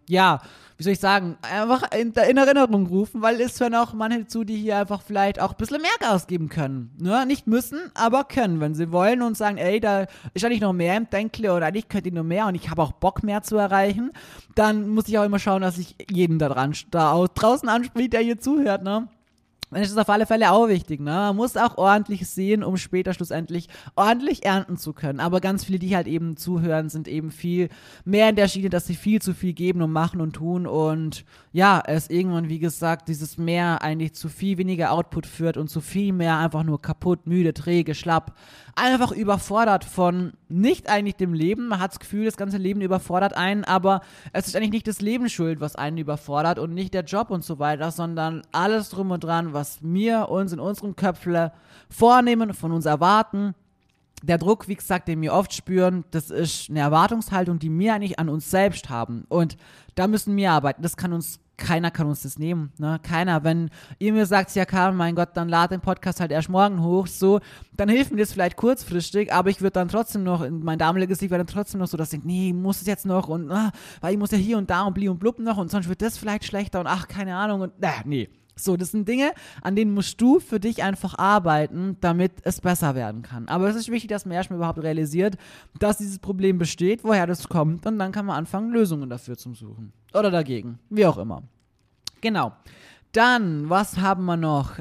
wie soll ich sagen, einfach in Erinnerung rufen, weil es hören auch manche zu, die hier einfach vielleicht auch ein bisschen mehr ausgeben können, ne? Nicht müssen, aber können, wenn sie wollen und sagen, ey, da ist eigentlich noch mehr im Denkle oder eigentlich könnt ihr noch mehr und ich habe auch Bock mehr zu erreichen, dann muss ich auch immer schauen, dass ich jeden da draußen anspricht, der hier zuhört, ne? Dann ist es auf alle Fälle auch wichtig, ne? Man muss auch ordentlich sehen, um später schlussendlich ordentlich ernten zu können. Aber ganz viele, die halt eben zuhören, sind eben viel mehr in der Schiene, dass sie viel zu viel geben und machen und tun und ja, es irgendwann, wie gesagt, dieses mehr eigentlich zu viel weniger Output führt und zu viel mehr einfach nur kaputt, müde, träge, schlapp, einfach überfordert von nicht eigentlich dem Leben. Man hat das Gefühl, das ganze Leben überfordert einen, aber es ist eigentlich nicht das Leben schuld, was einen überfordert und nicht der Job und so weiter, sondern alles drum und dran, was wir uns in unserem Köpfle vornehmen, von uns erwarten. Der Druck, wie gesagt, den wir oft spüren, das ist eine Erwartungshaltung, die wir eigentlich an uns selbst haben. Und da müssen wir arbeiten. Keiner kann uns das nehmen, ne? Keiner. Wenn ihr mir sagt, ja Karl, mein Gott, dann lad den Podcast halt erst morgen hoch, so, dann hilft mir das vielleicht kurzfristig, aber ich würde dann trotzdem noch, mein damaliges Ich wäre dann trotzdem noch so, dass ich denke, nee, muss es jetzt noch und, weil ich muss ja hier und da und bli und blub noch und sonst wird das vielleicht schlechter und ach, keine Ahnung und, nee. So, das sind Dinge, an denen musst du für dich einfach arbeiten, damit es besser werden kann. Aber es ist wichtig, dass man erstmal überhaupt realisiert, dass dieses Problem besteht, woher das kommt und dann kann man anfangen, Lösungen dafür zu suchen. Oder dagegen, wie auch immer. Genau. Dann, was haben wir noch?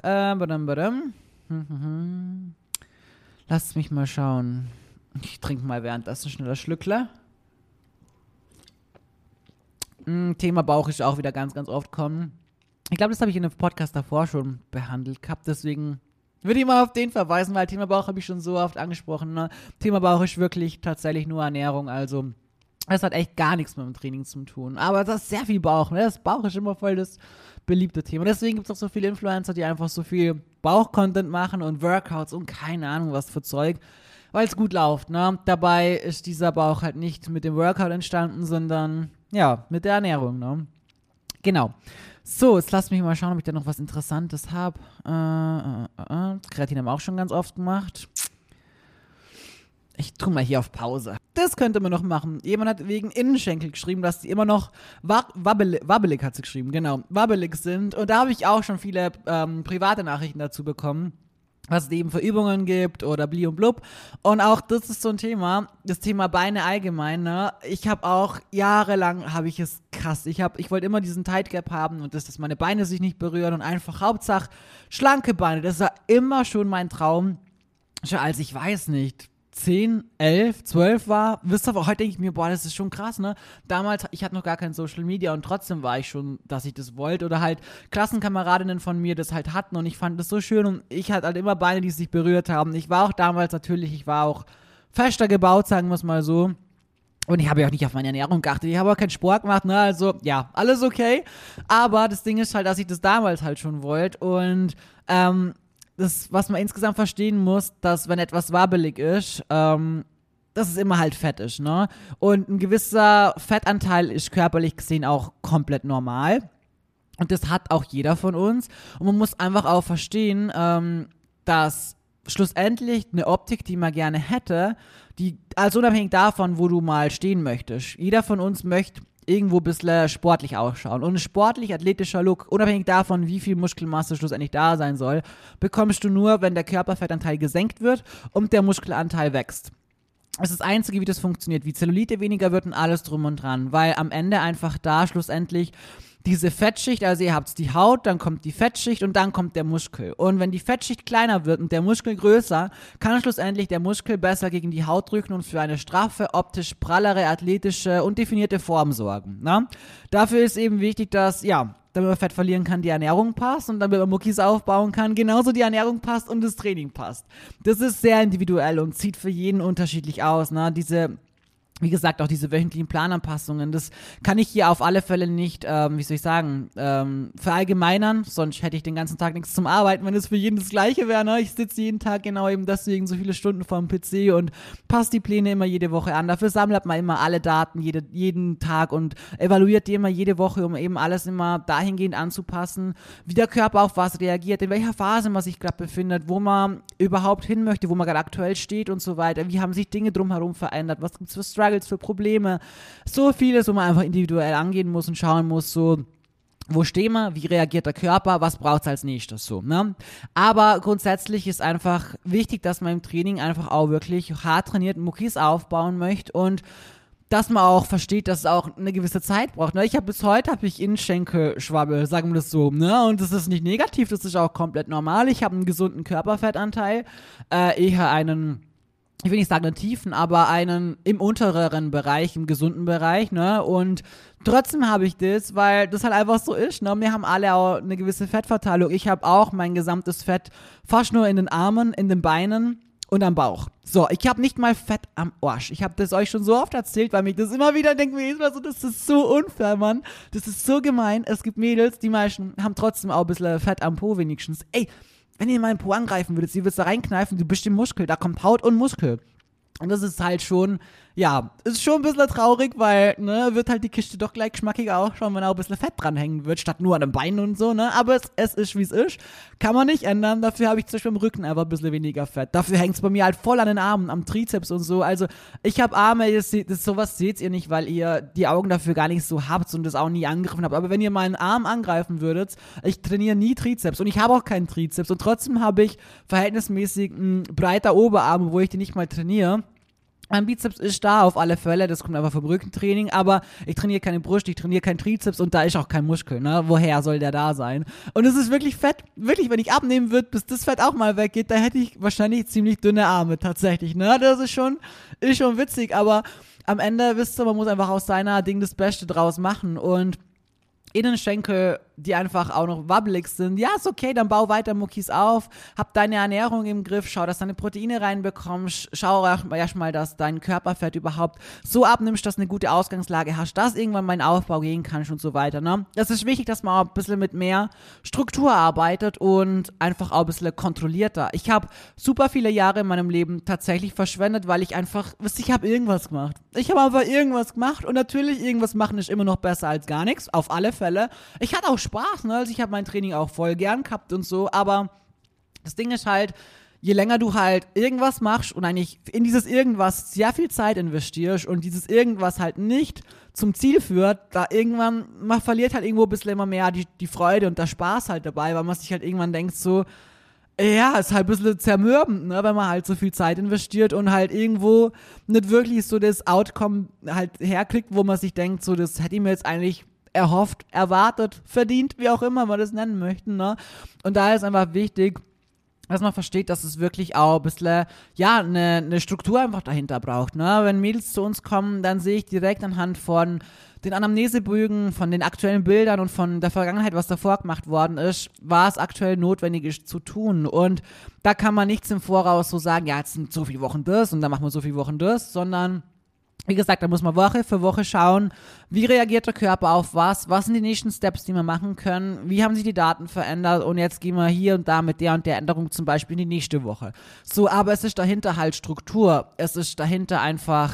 Lasst mich mal schauen. Ich trinke mal währenddessen schneller Schlückle. Thema Bauch ist auch wieder ganz, ganz oft kommen. Ich glaube, das habe ich in einem Podcast davor schon behandelt gehabt, deswegen würde ich mal auf den verweisen, weil Thema Bauch habe ich schon so oft angesprochen. Ne? Thema Bauch ist wirklich tatsächlich nur Ernährung, also es hat echt gar nichts mit dem Training zu tun. Aber das ist sehr viel Bauch, ne? Das Bauch ist immer voll das beliebte Thema. Deswegen gibt es auch so viele Influencer, die einfach so viel Bauch-Content machen und Workouts und keine Ahnung was für Zeug, weil es gut läuft. Ne? Dabei ist dieser Bauch halt nicht mit dem Workout entstanden, sondern ja, mit der Ernährung. Ne? Genau. So, jetzt lasst mich mal schauen, ob ich da noch was Interessantes habe. Kreatin haben wir auch schon ganz oft gemacht. Ich tue mal hier auf Pause. Das könnte man noch machen. Jemand hat wegen Innenschenkel geschrieben, dass die immer noch wabbelig hat sie geschrieben, genau, wabbelig sind. Und da habe ich auch schon viele private Nachrichten dazu bekommen, was es eben für Übungen gibt oder bli und blub. Und auch das ist so ein Thema, das Thema Beine allgemein, ne? Ich habe auch jahrelang, habe ich es krass, ich wollte immer diesen Tight Gap haben und dass meine Beine sich nicht berühren und einfach Hauptsache schlanke Beine. Das war immer schon mein Traum, schon als ich weiß nicht, 10, 11, 12 war, wisst ihr, heute denke ich mir, boah, das ist schon krass, ne? Damals, ich hatte noch gar kein Social Media und trotzdem war ich schon, dass ich das wollte. Oder halt Klassenkameradinnen von mir das halt hatten und ich fand das so schön und ich hatte halt immer Beine, die sich berührt haben. Ich war auch damals natürlich, ich war auch fester gebaut, sagen wir es mal so. Und ich habe ja auch nicht auf meine Ernährung geachtet. Ich habe auch keinen Sport gemacht, ne? Also, ja, alles okay. Aber das Ding ist halt, dass ich das damals halt schon wollte und, das, was man insgesamt verstehen muss, dass wenn etwas wabbelig ist, dass es immer halt Fett ist, ne? Und ein gewisser Fettanteil ist körperlich gesehen auch komplett normal. Und das hat auch jeder von uns. Und man muss einfach auch verstehen, dass schlussendlich eine Optik, die man gerne hätte, also unabhängig davon, wo du mal stehen möchtest. Jeder von uns möchte irgendwo ein bisschen sportlich ausschauen. Und ein sportlich athletischer Look, unabhängig davon, wie viel Muskelmasse schlussendlich da sein soll, bekommst du nur, wenn der Körperfettanteil gesenkt wird und der Muskelanteil wächst. Das ist das Einzige, wie das funktioniert, wie Zellulite weniger wird und alles drum und dran, weil am Ende einfach da schlussendlich diese Fettschicht, also ihr habt die Haut, dann kommt die Fettschicht und dann kommt der Muskel. Und wenn die Fettschicht kleiner wird und der Muskel größer, kann schlussendlich der Muskel besser gegen die Haut drücken und für eine straffe, optisch prallere, athletische und definierte Form sorgen. Ne? Dafür ist eben wichtig, dass, ja, damit man Fett verlieren kann, die Ernährung passt und damit man Muckis aufbauen kann, genauso die Ernährung passt und das Training passt. Das ist sehr individuell und sieht für jeden unterschiedlich aus. Ne? Wie gesagt, auch diese wöchentlichen Plananpassungen, das kann ich hier auf alle Fälle nicht, verallgemeinern, sonst hätte ich den ganzen Tag nichts zum Arbeiten, wenn es für jeden das Gleiche wäre, ne? Ich sitze jeden Tag genau eben deswegen so viele Stunden vorm PC und passe die Pläne immer jede Woche an. Dafür sammelt man immer alle Daten jeden Tag und evaluiert die immer jede Woche, um eben alles immer dahingehend anzupassen, wie der Körper auf was reagiert, in welcher Phase man sich gerade befindet, wo man überhaupt hin möchte, wo man gerade aktuell steht und so weiter. Wie haben sich Dinge drumherum verändert? Was gibt es für Struggles, für Probleme? So vieles, wo man einfach individuell angehen muss und schauen muss, so, wo stehen wir, wie reagiert der Körper, was braucht es als nächstes, so, ne? Aber grundsätzlich ist einfach wichtig, dass man im Training einfach auch wirklich hart trainiert Muckis aufbauen möchte und dass man auch versteht, dass es auch eine gewisse Zeit braucht. Ne? Bis heute habe ich Innenschenkelschwabbel, sagen wir das so. Ne? Und das ist nicht negativ, das ist auch komplett normal. Ich habe einen gesunden Körperfettanteil, eher einen, ich will nicht sagen einen tiefen, aber einen im unteren Bereich, im gesunden Bereich, ne? Und trotzdem habe ich das, weil das halt einfach so ist, ne? Wir haben alle auch eine gewisse Fettverteilung. Ich habe auch mein gesamtes Fett fast nur in den Armen, in den Beinen und am Bauch. So, ich habe nicht mal Fett am Arsch. Ich habe das euch schon so oft erzählt, weil mich das immer wieder denkt, mir ist so, das ist so unfair, Mann. Das ist so gemein. Es gibt Mädels, die meisten haben trotzdem auch ein bisschen Fett am Po wenigstens. Ey, wenn ihr meinen Po angreifen würdet, sie würdet da reinkneifen, du bist im Muskel, da kommt Haut und Muskel. Und das ist halt schon, ja, ist schon ein bisschen traurig, weil, ne, wird halt die Kiste doch gleich geschmackiger ausschauen, wenn auch ein bisschen Fett dranhängen wird, statt nur an den Beinen und so, ne, aber es ist, wie es ist, kann man nicht ändern, dafür habe ich zum Beispiel im Rücken einfach ein bisschen weniger Fett, dafür hängt es bei mir halt voll an den Armen, am Trizeps und so, also, ich habe Arme, sowas seht ihr nicht, weil ihr die Augen dafür gar nicht so habt und das auch nie angegriffen habt, aber wenn ihr mal einen Arm angreifen würdet, ich trainiere nie Trizeps und ich habe auch keinen Trizeps und trotzdem habe ich verhältnismäßig einen breiter Oberarm, wo ich den nicht mal trainiere. Mein Bizeps ist da auf alle Fälle, das kommt einfach vom Rückentraining, aber ich trainiere keine Brust, ich trainiere keinen Trizeps und da ist auch kein Muskel, ne? Woher soll der da sein? Und es ist wirklich Fett, wirklich, wenn ich abnehmen würde, bis das Fett auch mal weggeht, da hätte ich wahrscheinlich ziemlich dünne Arme tatsächlich, ne? Das ist schon witzig, aber am Ende, wisst ihr, man muss einfach aus seiner Ding das Beste draus machen und Innenschenkel, die einfach auch noch wabbelig sind, ja, ist okay, dann bau weiter Muckis auf, hab deine Ernährung im Griff, schau, dass du deine Proteine reinbekommst, schau erstmal, dass dein Körperfett überhaupt so abnimmst, dass du eine gute Ausgangslage hast, dass irgendwann mal in Aufbau gehen kannst und so weiter, ne? Das ist wichtig, dass man auch ein bisschen mit mehr Struktur arbeitet und einfach auch ein bisschen kontrollierter. Ich habe super viele Jahre in meinem Leben tatsächlich verschwendet, weil ich einfach, ich habe irgendwas gemacht. Ich habe einfach irgendwas gemacht und natürlich irgendwas machen ist immer noch besser als gar nichts, auf alle Fälle. Ich hatte auch Spaß, ne? Also ich habe mein Training auch voll gern gehabt und so, aber das Ding ist halt, je länger du halt irgendwas machst und eigentlich in dieses Irgendwas sehr viel Zeit investierst und dieses Irgendwas halt nicht zum Ziel führt, da irgendwann, man verliert halt irgendwo ein bisschen immer mehr die Freude und der Spaß halt dabei, weil man sich halt irgendwann denkt so, ja, ist halt ein bisschen zermürbend, ne, wenn man halt so viel Zeit investiert und halt irgendwo nicht wirklich so das Outcome halt herkriegt, wo man sich denkt, so, das hätte ich mir jetzt eigentlich erhofft, erwartet, verdient, wie auch immer wir das nennen möchten, ne? Und da ist einfach wichtig, dass man versteht, dass es wirklich auch ein bisschen, ja, eine Struktur einfach dahinter braucht, ne? Wenn Mädels zu uns kommen, dann sehe ich direkt anhand von den Anamnesebögen, von den aktuellen Bildern und von der Vergangenheit, was davor gemacht worden ist, war es aktuell notwendig ist zu tun. Und da kann man nichts im Voraus so sagen, ja, jetzt sind so viele Wochen das und dann machen wir so viele Wochen das, sondern wie gesagt, da muss man Woche für Woche schauen, wie reagiert der Körper auf was sind die nächsten Steps, die wir machen können, wie haben sich die Daten verändert und jetzt gehen wir hier und da mit der und der Änderung zum Beispiel in die nächste Woche. So, aber es ist dahinter halt Struktur, es ist dahinter einfach,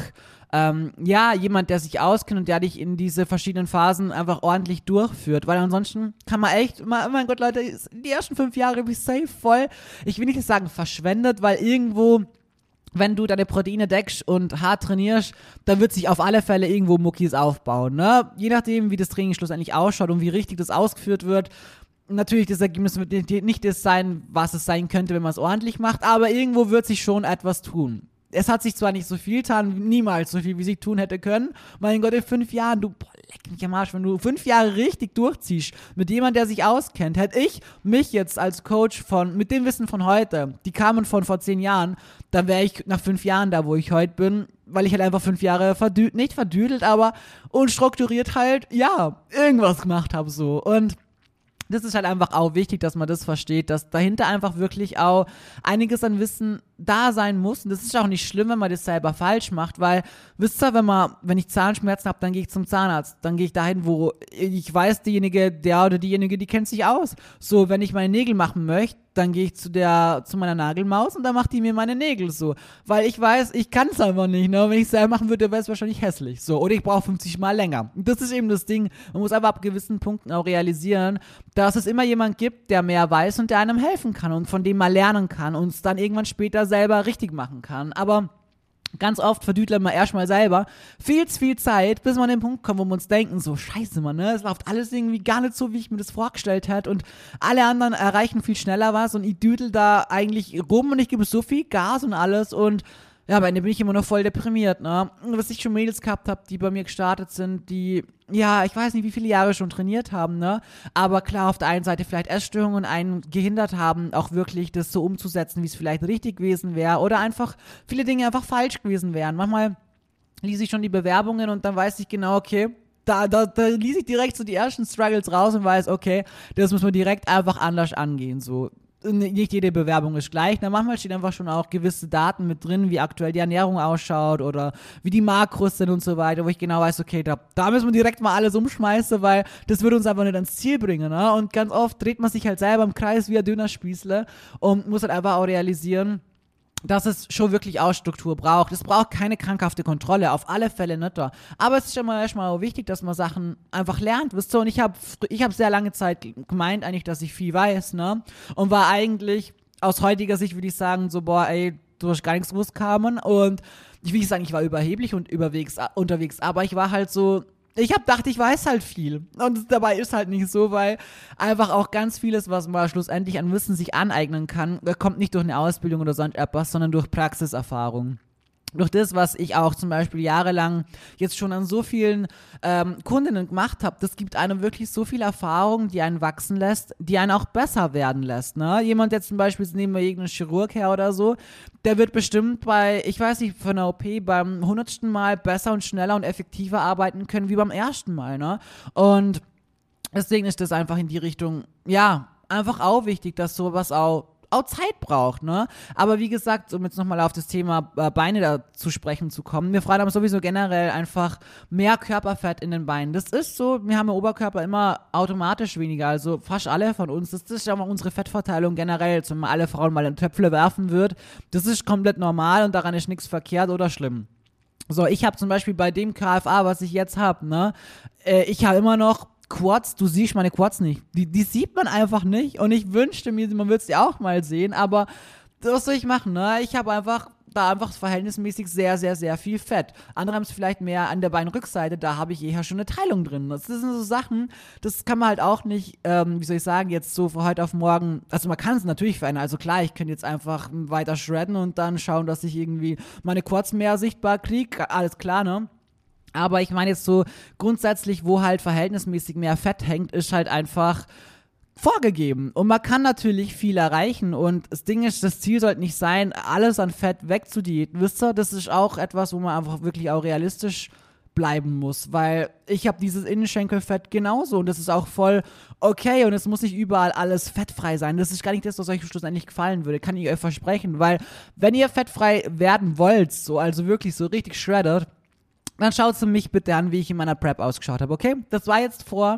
jemand, der sich auskennt und der dich in diese verschiedenen Phasen einfach ordentlich durchführt, weil ansonsten kann man echt, mein Gott Leute, die ersten 5 Jahre bin ich safe voll, ich will nicht sagen verschwendet, weil irgendwo, wenn du deine Proteine deckst und hart trainierst, dann wird sich auf alle Fälle irgendwo Muckis aufbauen, ne? Je nachdem, wie das Training schlussendlich ausschaut und wie richtig das ausgeführt wird. Natürlich, das Ergebnis wird nicht das sein, was es sein könnte, wenn man es ordentlich macht, aber irgendwo wird sich schon etwas tun. Es hat sich zwar nicht so viel getan, niemals so viel, wie sich tun hätte können. Mein Gott, in 5 Jahren, leck mich am Arsch, wenn du 5 Jahre richtig durchziehst, mit jemandem, der sich auskennt, hätte ich mich jetzt als Coach mit dem Wissen von heute, die kamen von vor 10 Jahren, dann wäre ich nach 5 Jahren da, wo ich heute bin, weil ich halt einfach 5 Jahre nicht verdüdelt, aber unstrukturiert halt, ja, irgendwas gemacht habe so. Und das ist halt einfach auch wichtig, dass man das versteht, dass dahinter einfach wirklich auch einiges an Wissen da sein muss. Und das ist auch nicht schlimm, wenn man das selber falsch macht, weil, wisst ihr, wenn ich Zahnschmerzen habe, dann gehe ich zum Zahnarzt. Dann gehe ich dahin, wo ich weiß, der oder diejenige, die kennt sich aus. So, wenn ich meine Nägel machen möchte, dann gehe ich zu meiner Nagelmaus und dann macht die mir meine Nägel so. Weil ich weiß, ich kann es einfach nicht, ne? Wenn ich es selber machen würde, wäre es wahrscheinlich hässlich. So, oder ich brauche 50 Mal länger. Und das ist eben das Ding. Man muss aber ab gewissen Punkten auch realisieren, dass es immer jemand gibt, der mehr weiß und der einem helfen kann und von dem man lernen kann und es dann irgendwann später selber richtig machen kann. Aber ganz oft verdüdeln wir erstmal selber viel zu viel Zeit, bis man an den Punkt kommt, wo wir uns denken, so scheiße, Mann, ne? Es läuft alles irgendwie gar nicht so, wie ich mir das vorgestellt hätte und alle anderen erreichen viel schneller was und ich düdel da eigentlich rum und ich gebe so viel Gas und alles und ja, am Ende bin ich immer noch voll deprimiert, ne? Und was ich schon Mädels gehabt habe, die bei mir gestartet sind, die, ja, ich weiß nicht, wie viele Jahre schon trainiert haben, ne? Aber klar, auf der einen Seite vielleicht Essstörungen einen gehindert haben, auch wirklich das so umzusetzen, wie es vielleicht richtig gewesen wäre oder einfach viele Dinge einfach falsch gewesen wären. Manchmal lese ich schon die Bewerbungen und dann weiß ich genau, okay, da lese ich direkt so die ersten Struggles raus und weiß, okay, das muss man direkt einfach anders angehen, so. Nicht jede Bewerbung ist gleich. Na, manchmal stehen einfach schon auch gewisse Daten mit drin, wie aktuell die Ernährung ausschaut oder wie die Makros sind und so weiter, wo ich genau weiß, okay, da müssen wir direkt mal alles umschmeißen, weil das würde uns einfach nicht ans Ziel bringen. Ne? Und ganz oft dreht man sich halt selber im Kreis wie ein Dönerspießle und muss halt einfach auch realisieren, dass es schon wirklich auch Struktur braucht. Es braucht keine krankhafte Kontrolle, auf alle Fälle nicht da. Aber es ist schon mal erstmal auch wichtig, dass man Sachen einfach lernt, wisst ihr? Und ich hab sehr lange Zeit gemeint eigentlich, dass ich viel weiß, ne? Und war eigentlich, aus heutiger Sicht würde ich sagen, so, boah, ey, du hast gar nichts gewusst, Carmen. Und ich will nicht sagen, ich war überheblich und unterwegs, aber ich war halt so, ich hab gedacht, ich weiß halt viel. Und dabei ist halt nicht so, weil einfach auch ganz vieles, was man schlussendlich an Wissen sich aneignen kann, kommt nicht durch eine Ausbildung oder sonst etwas, sondern durch Praxiserfahrung. Durch das, was ich auch zum Beispiel jahrelang jetzt schon an so vielen Kundinnen gemacht habe, das gibt einem wirklich so viel Erfahrung, die einen wachsen lässt, die einen auch besser werden lässt. Ne? Jemand, der zum Beispiel, nehmen wir irgendeinen Chirurg her oder so, der wird bestimmt ich weiß nicht, von der OP beim 100. Mal besser und schneller und effektiver arbeiten können wie beim ersten Mal. Ne? Und deswegen ist das einfach in die Richtung, ja, einfach auch wichtig, dass sowas auch Zeit braucht, ne? Aber wie gesagt, um jetzt nochmal auf das Thema Beine da zu sprechen zu kommen, wir Frauen haben sowieso generell einfach mehr Körperfett in den Beinen. Das ist so, wir haben im Oberkörper immer automatisch weniger, also fast alle von uns. Das ist ja mal unsere Fettverteilung generell, wenn man alle Frauen mal in Töpfle werfen wird. Das ist komplett normal und daran ist nichts verkehrt oder schlimm. So, ich habe zum Beispiel bei dem KFA, was ich jetzt habe, ne? Ich habe immer noch Quads, du siehst meine Quads nicht. Die sieht man einfach nicht und ich wünschte mir, man würde sie auch mal sehen, aber was soll ich machen, ne? Ich habe einfach verhältnismäßig sehr, sehr, sehr viel Fett. Andere haben es vielleicht mehr an der Beinrückseite, da habe ich eher schon eine Teilung drin. Das sind so Sachen, das kann man halt auch nicht, wie soll ich sagen, jetzt so von heute auf morgen, also man kann es natürlich verändern, also klar, ich könnte jetzt einfach weiter shredden und dann schauen, dass ich irgendwie meine Quads mehr sichtbar kriege, alles klar, ne? Aber ich meine jetzt so grundsätzlich, wo halt verhältnismäßig mehr Fett hängt, ist halt einfach vorgegeben. Und man kann natürlich viel erreichen und das Ding ist, das Ziel sollte nicht sein, alles an Fett wegzudiäten. Wisst ihr, das ist auch etwas, wo man einfach wirklich auch realistisch bleiben muss, weil ich habe dieses Innenschenkelfett genauso und das ist auch voll okay und es muss nicht überall alles fettfrei sein. Das ist gar nicht das, was euch schlussendlich gefallen würde, kann ich euch versprechen, weil wenn ihr fettfrei werden wollt, so, also wirklich so richtig shredded, dann schaut mich bitte an, wie ich in meiner Prep ausgeschaut habe, okay? War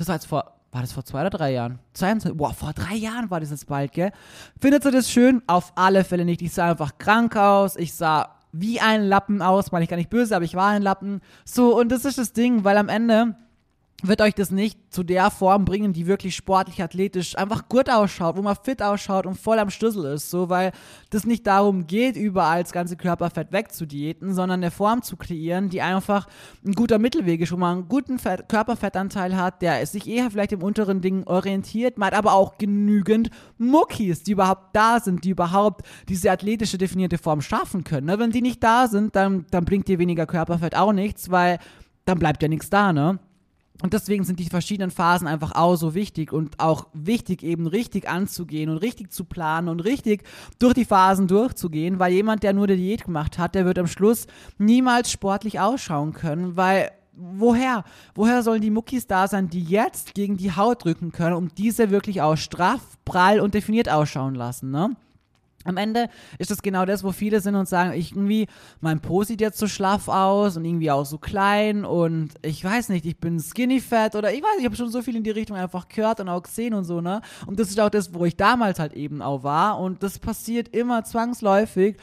das vor 2 oder 3 Jahren? Vor 3 Jahren war das jetzt bald, gell? Findet ihr das schön? Auf alle Fälle nicht. Ich sah einfach krank aus. Ich sah wie ein Lappen aus. Meine ich gar nicht böse, aber ich war ein Lappen. So, und das ist das Ding, weil am Ende wird euch das nicht zu der Form bringen, die wirklich sportlich, athletisch einfach gut ausschaut, wo man fit ausschaut und voll am Schlüssel ist, so, weil das nicht darum geht, überall das ganze Körperfett wegzudiäten, sondern eine Form zu kreieren, die einfach ein guter Mittelweg ist, wo man einen guten Körperfettanteil hat, der sich eher vielleicht im unteren Ding orientiert, man hat aber auch genügend Muckis, die überhaupt da sind, die überhaupt diese athletische definierte Form schaffen können. Ne? Wenn die nicht da sind, dann bringt dir weniger Körperfett auch nichts, weil dann bleibt ja nichts da, ne? Und deswegen sind die verschiedenen Phasen einfach auch so wichtig und auch wichtig, eben richtig anzugehen und richtig zu planen und richtig durch die Phasen durchzugehen, weil jemand, der nur die Diät gemacht hat, der wird am Schluss niemals sportlich ausschauen können, weil woher sollen die Muckis da sein, die jetzt gegen die Haut drücken können und diese wirklich auch straff, prall und definiert ausschauen lassen, ne? Am Ende ist das genau das, wo viele sind und sagen, mein Po sieht jetzt so schlaff aus und irgendwie auch so klein und ich weiß nicht, ich bin skinny fat oder ich weiß nicht, ich habe schon so viel in die Richtung einfach gehört und auch gesehen und so, ne? Und das ist auch das, wo ich damals halt eben auch war und das passiert immer zwangsläufig,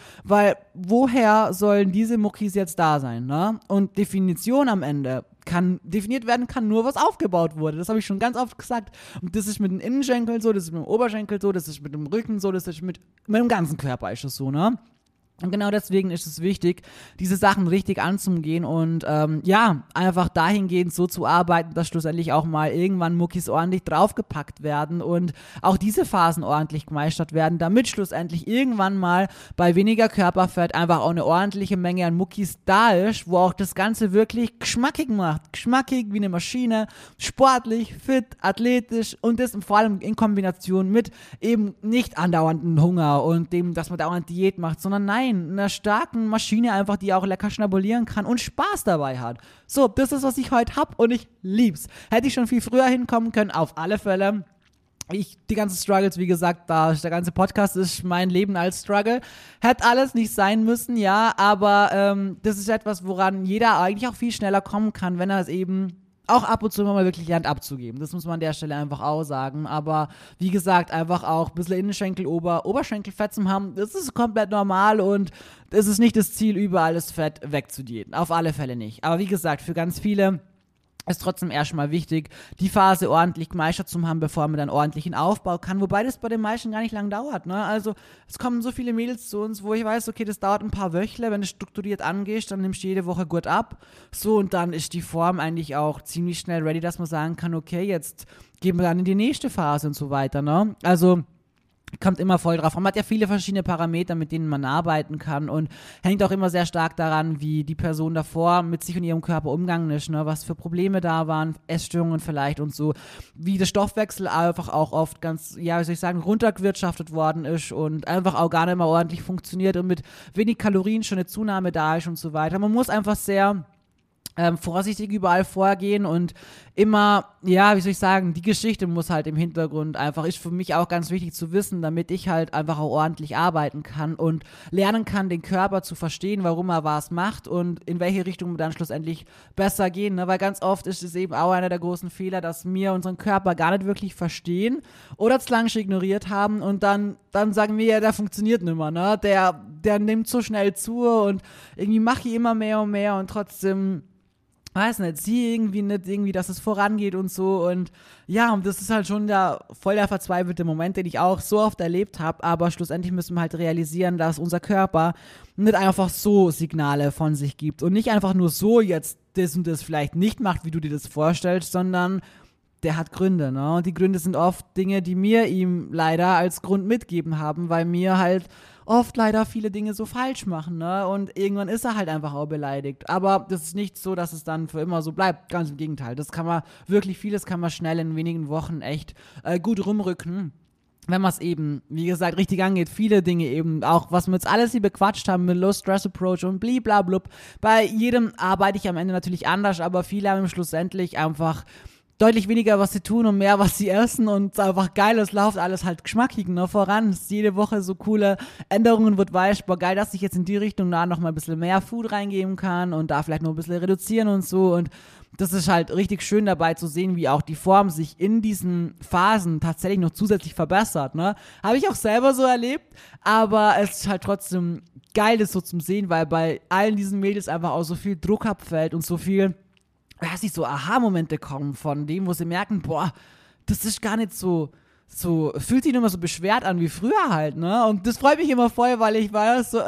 woher sollen diese Muckis jetzt da sein, ne? Und Definition am Ende definiert werden kann nur, was aufgebaut wurde. Das habe ich schon ganz oft gesagt. Und das ist mit dem Innenschenkel so, das ist mit dem Oberschenkel so, das ist mit dem Rücken so, das ist mit dem ganzen Körper ist es so, ne? Und genau deswegen ist es wichtig, diese Sachen richtig anzugehen und einfach dahingehend so zu arbeiten, dass schlussendlich auch mal irgendwann Muckis ordentlich draufgepackt werden und auch diese Phasen ordentlich gemeistert werden, damit schlussendlich irgendwann mal bei weniger Körperfett einfach auch eine ordentliche Menge an Muckis da ist, wo auch das Ganze wirklich geschmackig macht. Geschmackig wie eine Maschine, sportlich, fit, athletisch und das vor allem in Kombination mit eben nicht andauernden Hunger und dem, dass man dauernd Diät macht, sondern nein, einer starken Maschine einfach, die auch lecker schnabulieren kann und Spaß dabei hat. So, das ist, was ich heute hab und ich lieb's. Hätte ich schon viel früher hinkommen können, auf alle Fälle. Die ganzen Struggles, wie gesagt, der ganze Podcast ist mein Leben als Struggle. Hätte alles nicht sein müssen, ja, aber das ist etwas, woran jeder eigentlich auch viel schneller kommen kann, wenn er es eben auch ab und zu mal wirklich lernt abzugeben. Das muss man an der Stelle einfach auch sagen. Aber wie gesagt, einfach auch ein bisschen Innenschenkel, Oberschenkelfett zu haben, das ist komplett normal und es ist nicht das Ziel, überall das Fett wegzudiäten. Auf alle Fälle nicht. Aber wie gesagt, für ganz viele ist trotzdem erstmal wichtig, die Phase ordentlich gemeistert zu haben, bevor man dann ordentlich in Aufbau kann, wobei das bei den meisten gar nicht lang dauert, ne? Also es kommen so viele Mädels zu uns, wo ich weiß, okay, das dauert ein paar Wöchle, wenn du strukturiert angehst, dann nimmst du jede Woche gut ab, so und dann ist die Form eigentlich auch ziemlich schnell ready, dass man sagen kann, okay, jetzt gehen wir dann in die nächste Phase und so weiter, ne? Also kommt immer voll drauf. Man hat ja viele verschiedene Parameter, mit denen man arbeiten kann und hängt auch immer sehr stark daran, wie die Person davor mit sich und ihrem Körper umgegangen ist, ne? Was für Probleme da waren, Essstörungen vielleicht und so, wie der Stoffwechsel einfach auch oft ganz, runtergewirtschaftet worden ist und einfach auch gar nicht mehr ordentlich funktioniert und mit wenig Kalorien schon eine Zunahme da ist und so weiter. Man muss einfach sehr vorsichtig überall vorgehen und immer, die Geschichte muss halt im Hintergrund einfach, ist für mich auch ganz wichtig zu wissen, damit ich halt einfach auch ordentlich arbeiten kann und lernen kann, den Körper zu verstehen, warum er was macht und in welche Richtung wir dann schlussendlich besser gehen, ne? Weil ganz oft ist es eben auch einer der großen Fehler, dass wir unseren Körper gar nicht wirklich verstehen oder zu lange ignoriert haben und dann sagen wir, ja, der funktioniert nicht mehr, ne? Der nimmt so schnell zu und irgendwie mache ich immer mehr und mehr und trotzdem weiß nicht, sie irgendwie, dass es vorangeht und so und ja, und das ist halt schon voll der verzweifelte Moment, den ich auch so oft erlebt habe, aber schlussendlich müssen wir halt realisieren, dass unser Körper nicht einfach so Signale von sich gibt und nicht einfach nur so jetzt das und das vielleicht nicht macht, wie du dir das vorstellst, sondern der hat Gründe, ne? Und die Gründe sind oft Dinge, die mir ihm leider als Grund mitgeben haben, weil mir halt oft leider viele Dinge so falsch machen, ne? Und irgendwann ist er halt einfach auch beleidigt. Aber das ist nicht so, dass es dann für immer so bleibt. Ganz im Gegenteil. Vieles kann man schnell in wenigen Wochen echt gut rumrücken. Wenn man es eben, wie gesagt, richtig angeht, viele Dinge eben, auch was wir jetzt alles hier bequatscht haben mit Low-Stress-Approach und bliblablub. Bei jedem arbeite ich am Ende natürlich anders, aber viele haben schlussendlich einfach deutlich weniger, was sie tun und mehr, was sie essen und es ist einfach geil, es läuft alles halt geschmackig, ne, voran. Es ist jede Woche so coole Änderungen, wird boah, geil, dass ich jetzt in die Richtung da noch mal ein bisschen mehr Food reingeben kann und da vielleicht noch ein bisschen reduzieren und so und das ist halt richtig schön dabei zu sehen, wie auch die Form sich in diesen Phasen tatsächlich noch zusätzlich verbessert, ne. Habe ich auch selber so erlebt, aber es ist halt trotzdem geil, das so zum Sehen, weil bei allen diesen Mädels einfach auch so viel Druck abfällt und so viel so Aha-Momente kommen von dem, wo sie merken, boah, das ist gar nicht so fühlt sich nicht mehr so beschwert an wie früher halt, ne? Und das freut mich immer voll, weil ich weiß so,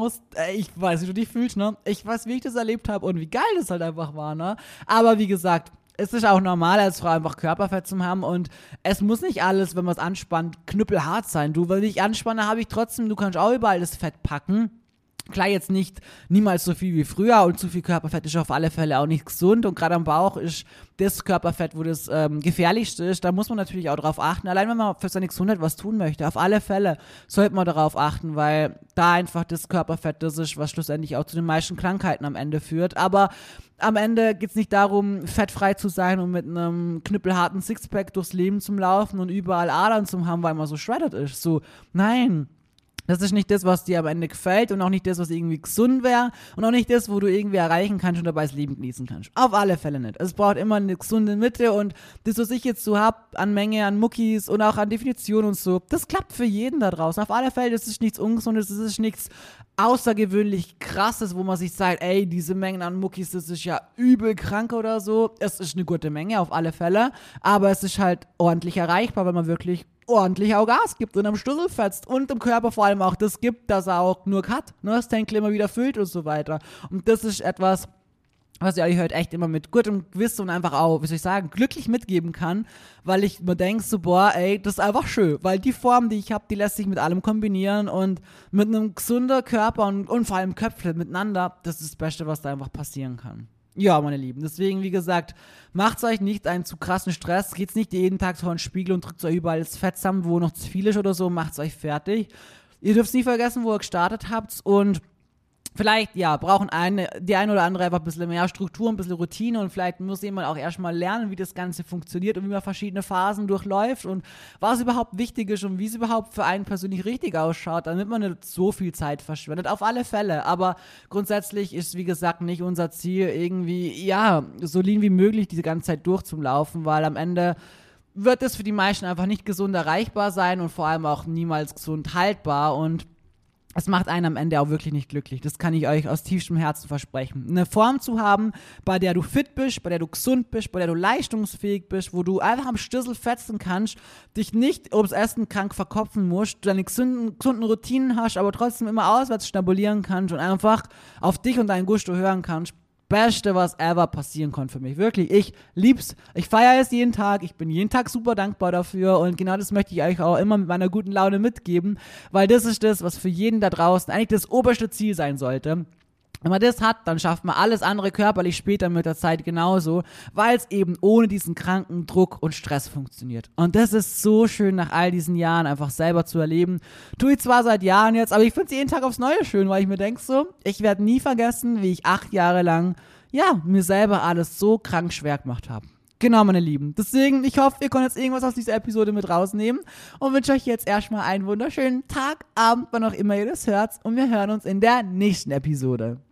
ich weiß, wie du dich fühlst, ne? Ich weiß, wie ich das erlebt habe und wie geil das halt einfach war, ne? Aber wie gesagt, es ist auch normal, als Frau einfach Körperfett zu haben und es muss nicht alles, wenn man es anspannt, knüppelhart sein. Du, wenn ich anspanne, habe ich trotzdem, du kannst auch überall das Fett packen. Klar, jetzt niemals so viel wie früher und zu viel Körperfett ist auf alle Fälle auch nicht gesund und gerade am Bauch ist das Körperfett, wo das gefährlichste ist, da muss man natürlich auch drauf achten, allein wenn man für seine Gesundheit was tun möchte, auf alle Fälle sollte man darauf achten, weil da einfach das Körperfett das ist, was schlussendlich auch zu den meisten Krankheiten am Ende führt, aber am Ende geht es nicht darum, fettfrei zu sein und mit einem knüppelharten Sixpack durchs Leben zu laufen und überall Adern zu haben, weil man so shredded ist, so, nein. Das ist nicht das, was dir am Ende gefällt und auch nicht das, was irgendwie gesund wäre und auch nicht das, wo du irgendwie erreichen kannst und dabei das Leben genießen kannst. Auf alle Fälle nicht. Es braucht immer eine gesunde Mitte und das, was ich jetzt so hab an Menge, an Muckis und auch an Definition und so, das klappt für jeden da draußen. Auf alle Fälle, das ist nichts Ungesundes, das ist nichts außergewöhnlich Krasses, wo man sich sagt, ey, diese Mengen an Muckis, das ist ja übel krank oder so. Es ist eine gute Menge, auf alle Fälle, aber es ist halt ordentlich erreichbar, wenn man wirklich ordentlich auch Gas gibt und am Schlüssel fetzt und im Körper vor allem auch das gibt, dass er auch nur hat, ne, das Tankl immer wieder füllt und so weiter. Und das ist etwas, was ich euch heute echt immer mit gutem Gewissen und einfach auch, wie soll ich sagen, glücklich mitgeben kann, weil ich mir denke so, boah, ey, das ist einfach schön, weil die Form, die ich habe, die lässt sich mit allem kombinieren und mit einem gesunden Körper und vor allem Köpfe miteinander, das ist das Beste, was da einfach passieren kann. Ja, meine Lieben, deswegen, wie gesagt, macht's euch nicht einen zu krassen Stress, geht's nicht jeden Tag vor den Spiegel und drückt euch überall das Fett zusammen, wo noch zu viel ist oder so, macht's euch fertig. Ihr dürft nie vergessen, wo ihr gestartet habt und vielleicht, ja, brauchen die eine oder andere einfach ein bisschen mehr Struktur, ein bisschen Routine und vielleicht muss jemand auch erstmal lernen, wie das Ganze funktioniert und wie man verschiedene Phasen durchläuft und was überhaupt wichtig ist und wie es überhaupt für einen persönlich richtig ausschaut, damit man nicht so viel Zeit verschwendet. Auf alle Fälle, aber grundsätzlich ist, wie gesagt, nicht unser Ziel, irgendwie, ja, so lean wie möglich diese ganze Zeit durchzulaufen, weil am Ende wird es für die meisten einfach nicht gesund erreichbar sein und vor allem auch niemals gesund haltbar und es macht einen am Ende auch wirklich nicht glücklich. Das kann ich euch aus tiefstem Herzen versprechen. Eine Form zu haben, bei der du fit bist, bei der du gesund bist, bei der du leistungsfähig bist, wo du einfach am Stüssel fetzen kannst, dich nicht ums Essen krank verkopfen musst, du deine gesunden Routinen hast, aber trotzdem immer auswärts schnabulieren kannst und einfach auf dich und deinen Gusto hören kannst. Beste, was ever passieren konnte für mich. Wirklich, ich lieb's. Ich feiere es jeden Tag. Ich bin jeden Tag super dankbar dafür. Und genau das möchte ich euch auch immer mit meiner guten Laune mitgeben, weil das ist das, was für jeden da draußen eigentlich das oberste Ziel sein sollte. Wenn man das hat, dann schafft man alles andere körperlich später mit der Zeit genauso, weil es eben ohne diesen kranken Druck und Stress funktioniert. Und das ist so schön, nach all diesen Jahren einfach selber zu erleben. Tue ich zwar seit Jahren jetzt, aber ich finde es jeden Tag aufs Neue schön, weil ich mir denke so, ich werde nie vergessen, wie ich 8 Jahre lang, ja, mir selber alles so krank schwer gemacht habe. Genau, meine Lieben. Deswegen, ich hoffe, ihr könnt jetzt irgendwas aus dieser Episode mit rausnehmen und wünsche euch jetzt erstmal einen wunderschönen Tag, Abend, wann auch immer ihr das hört. Und wir hören uns in der nächsten Episode.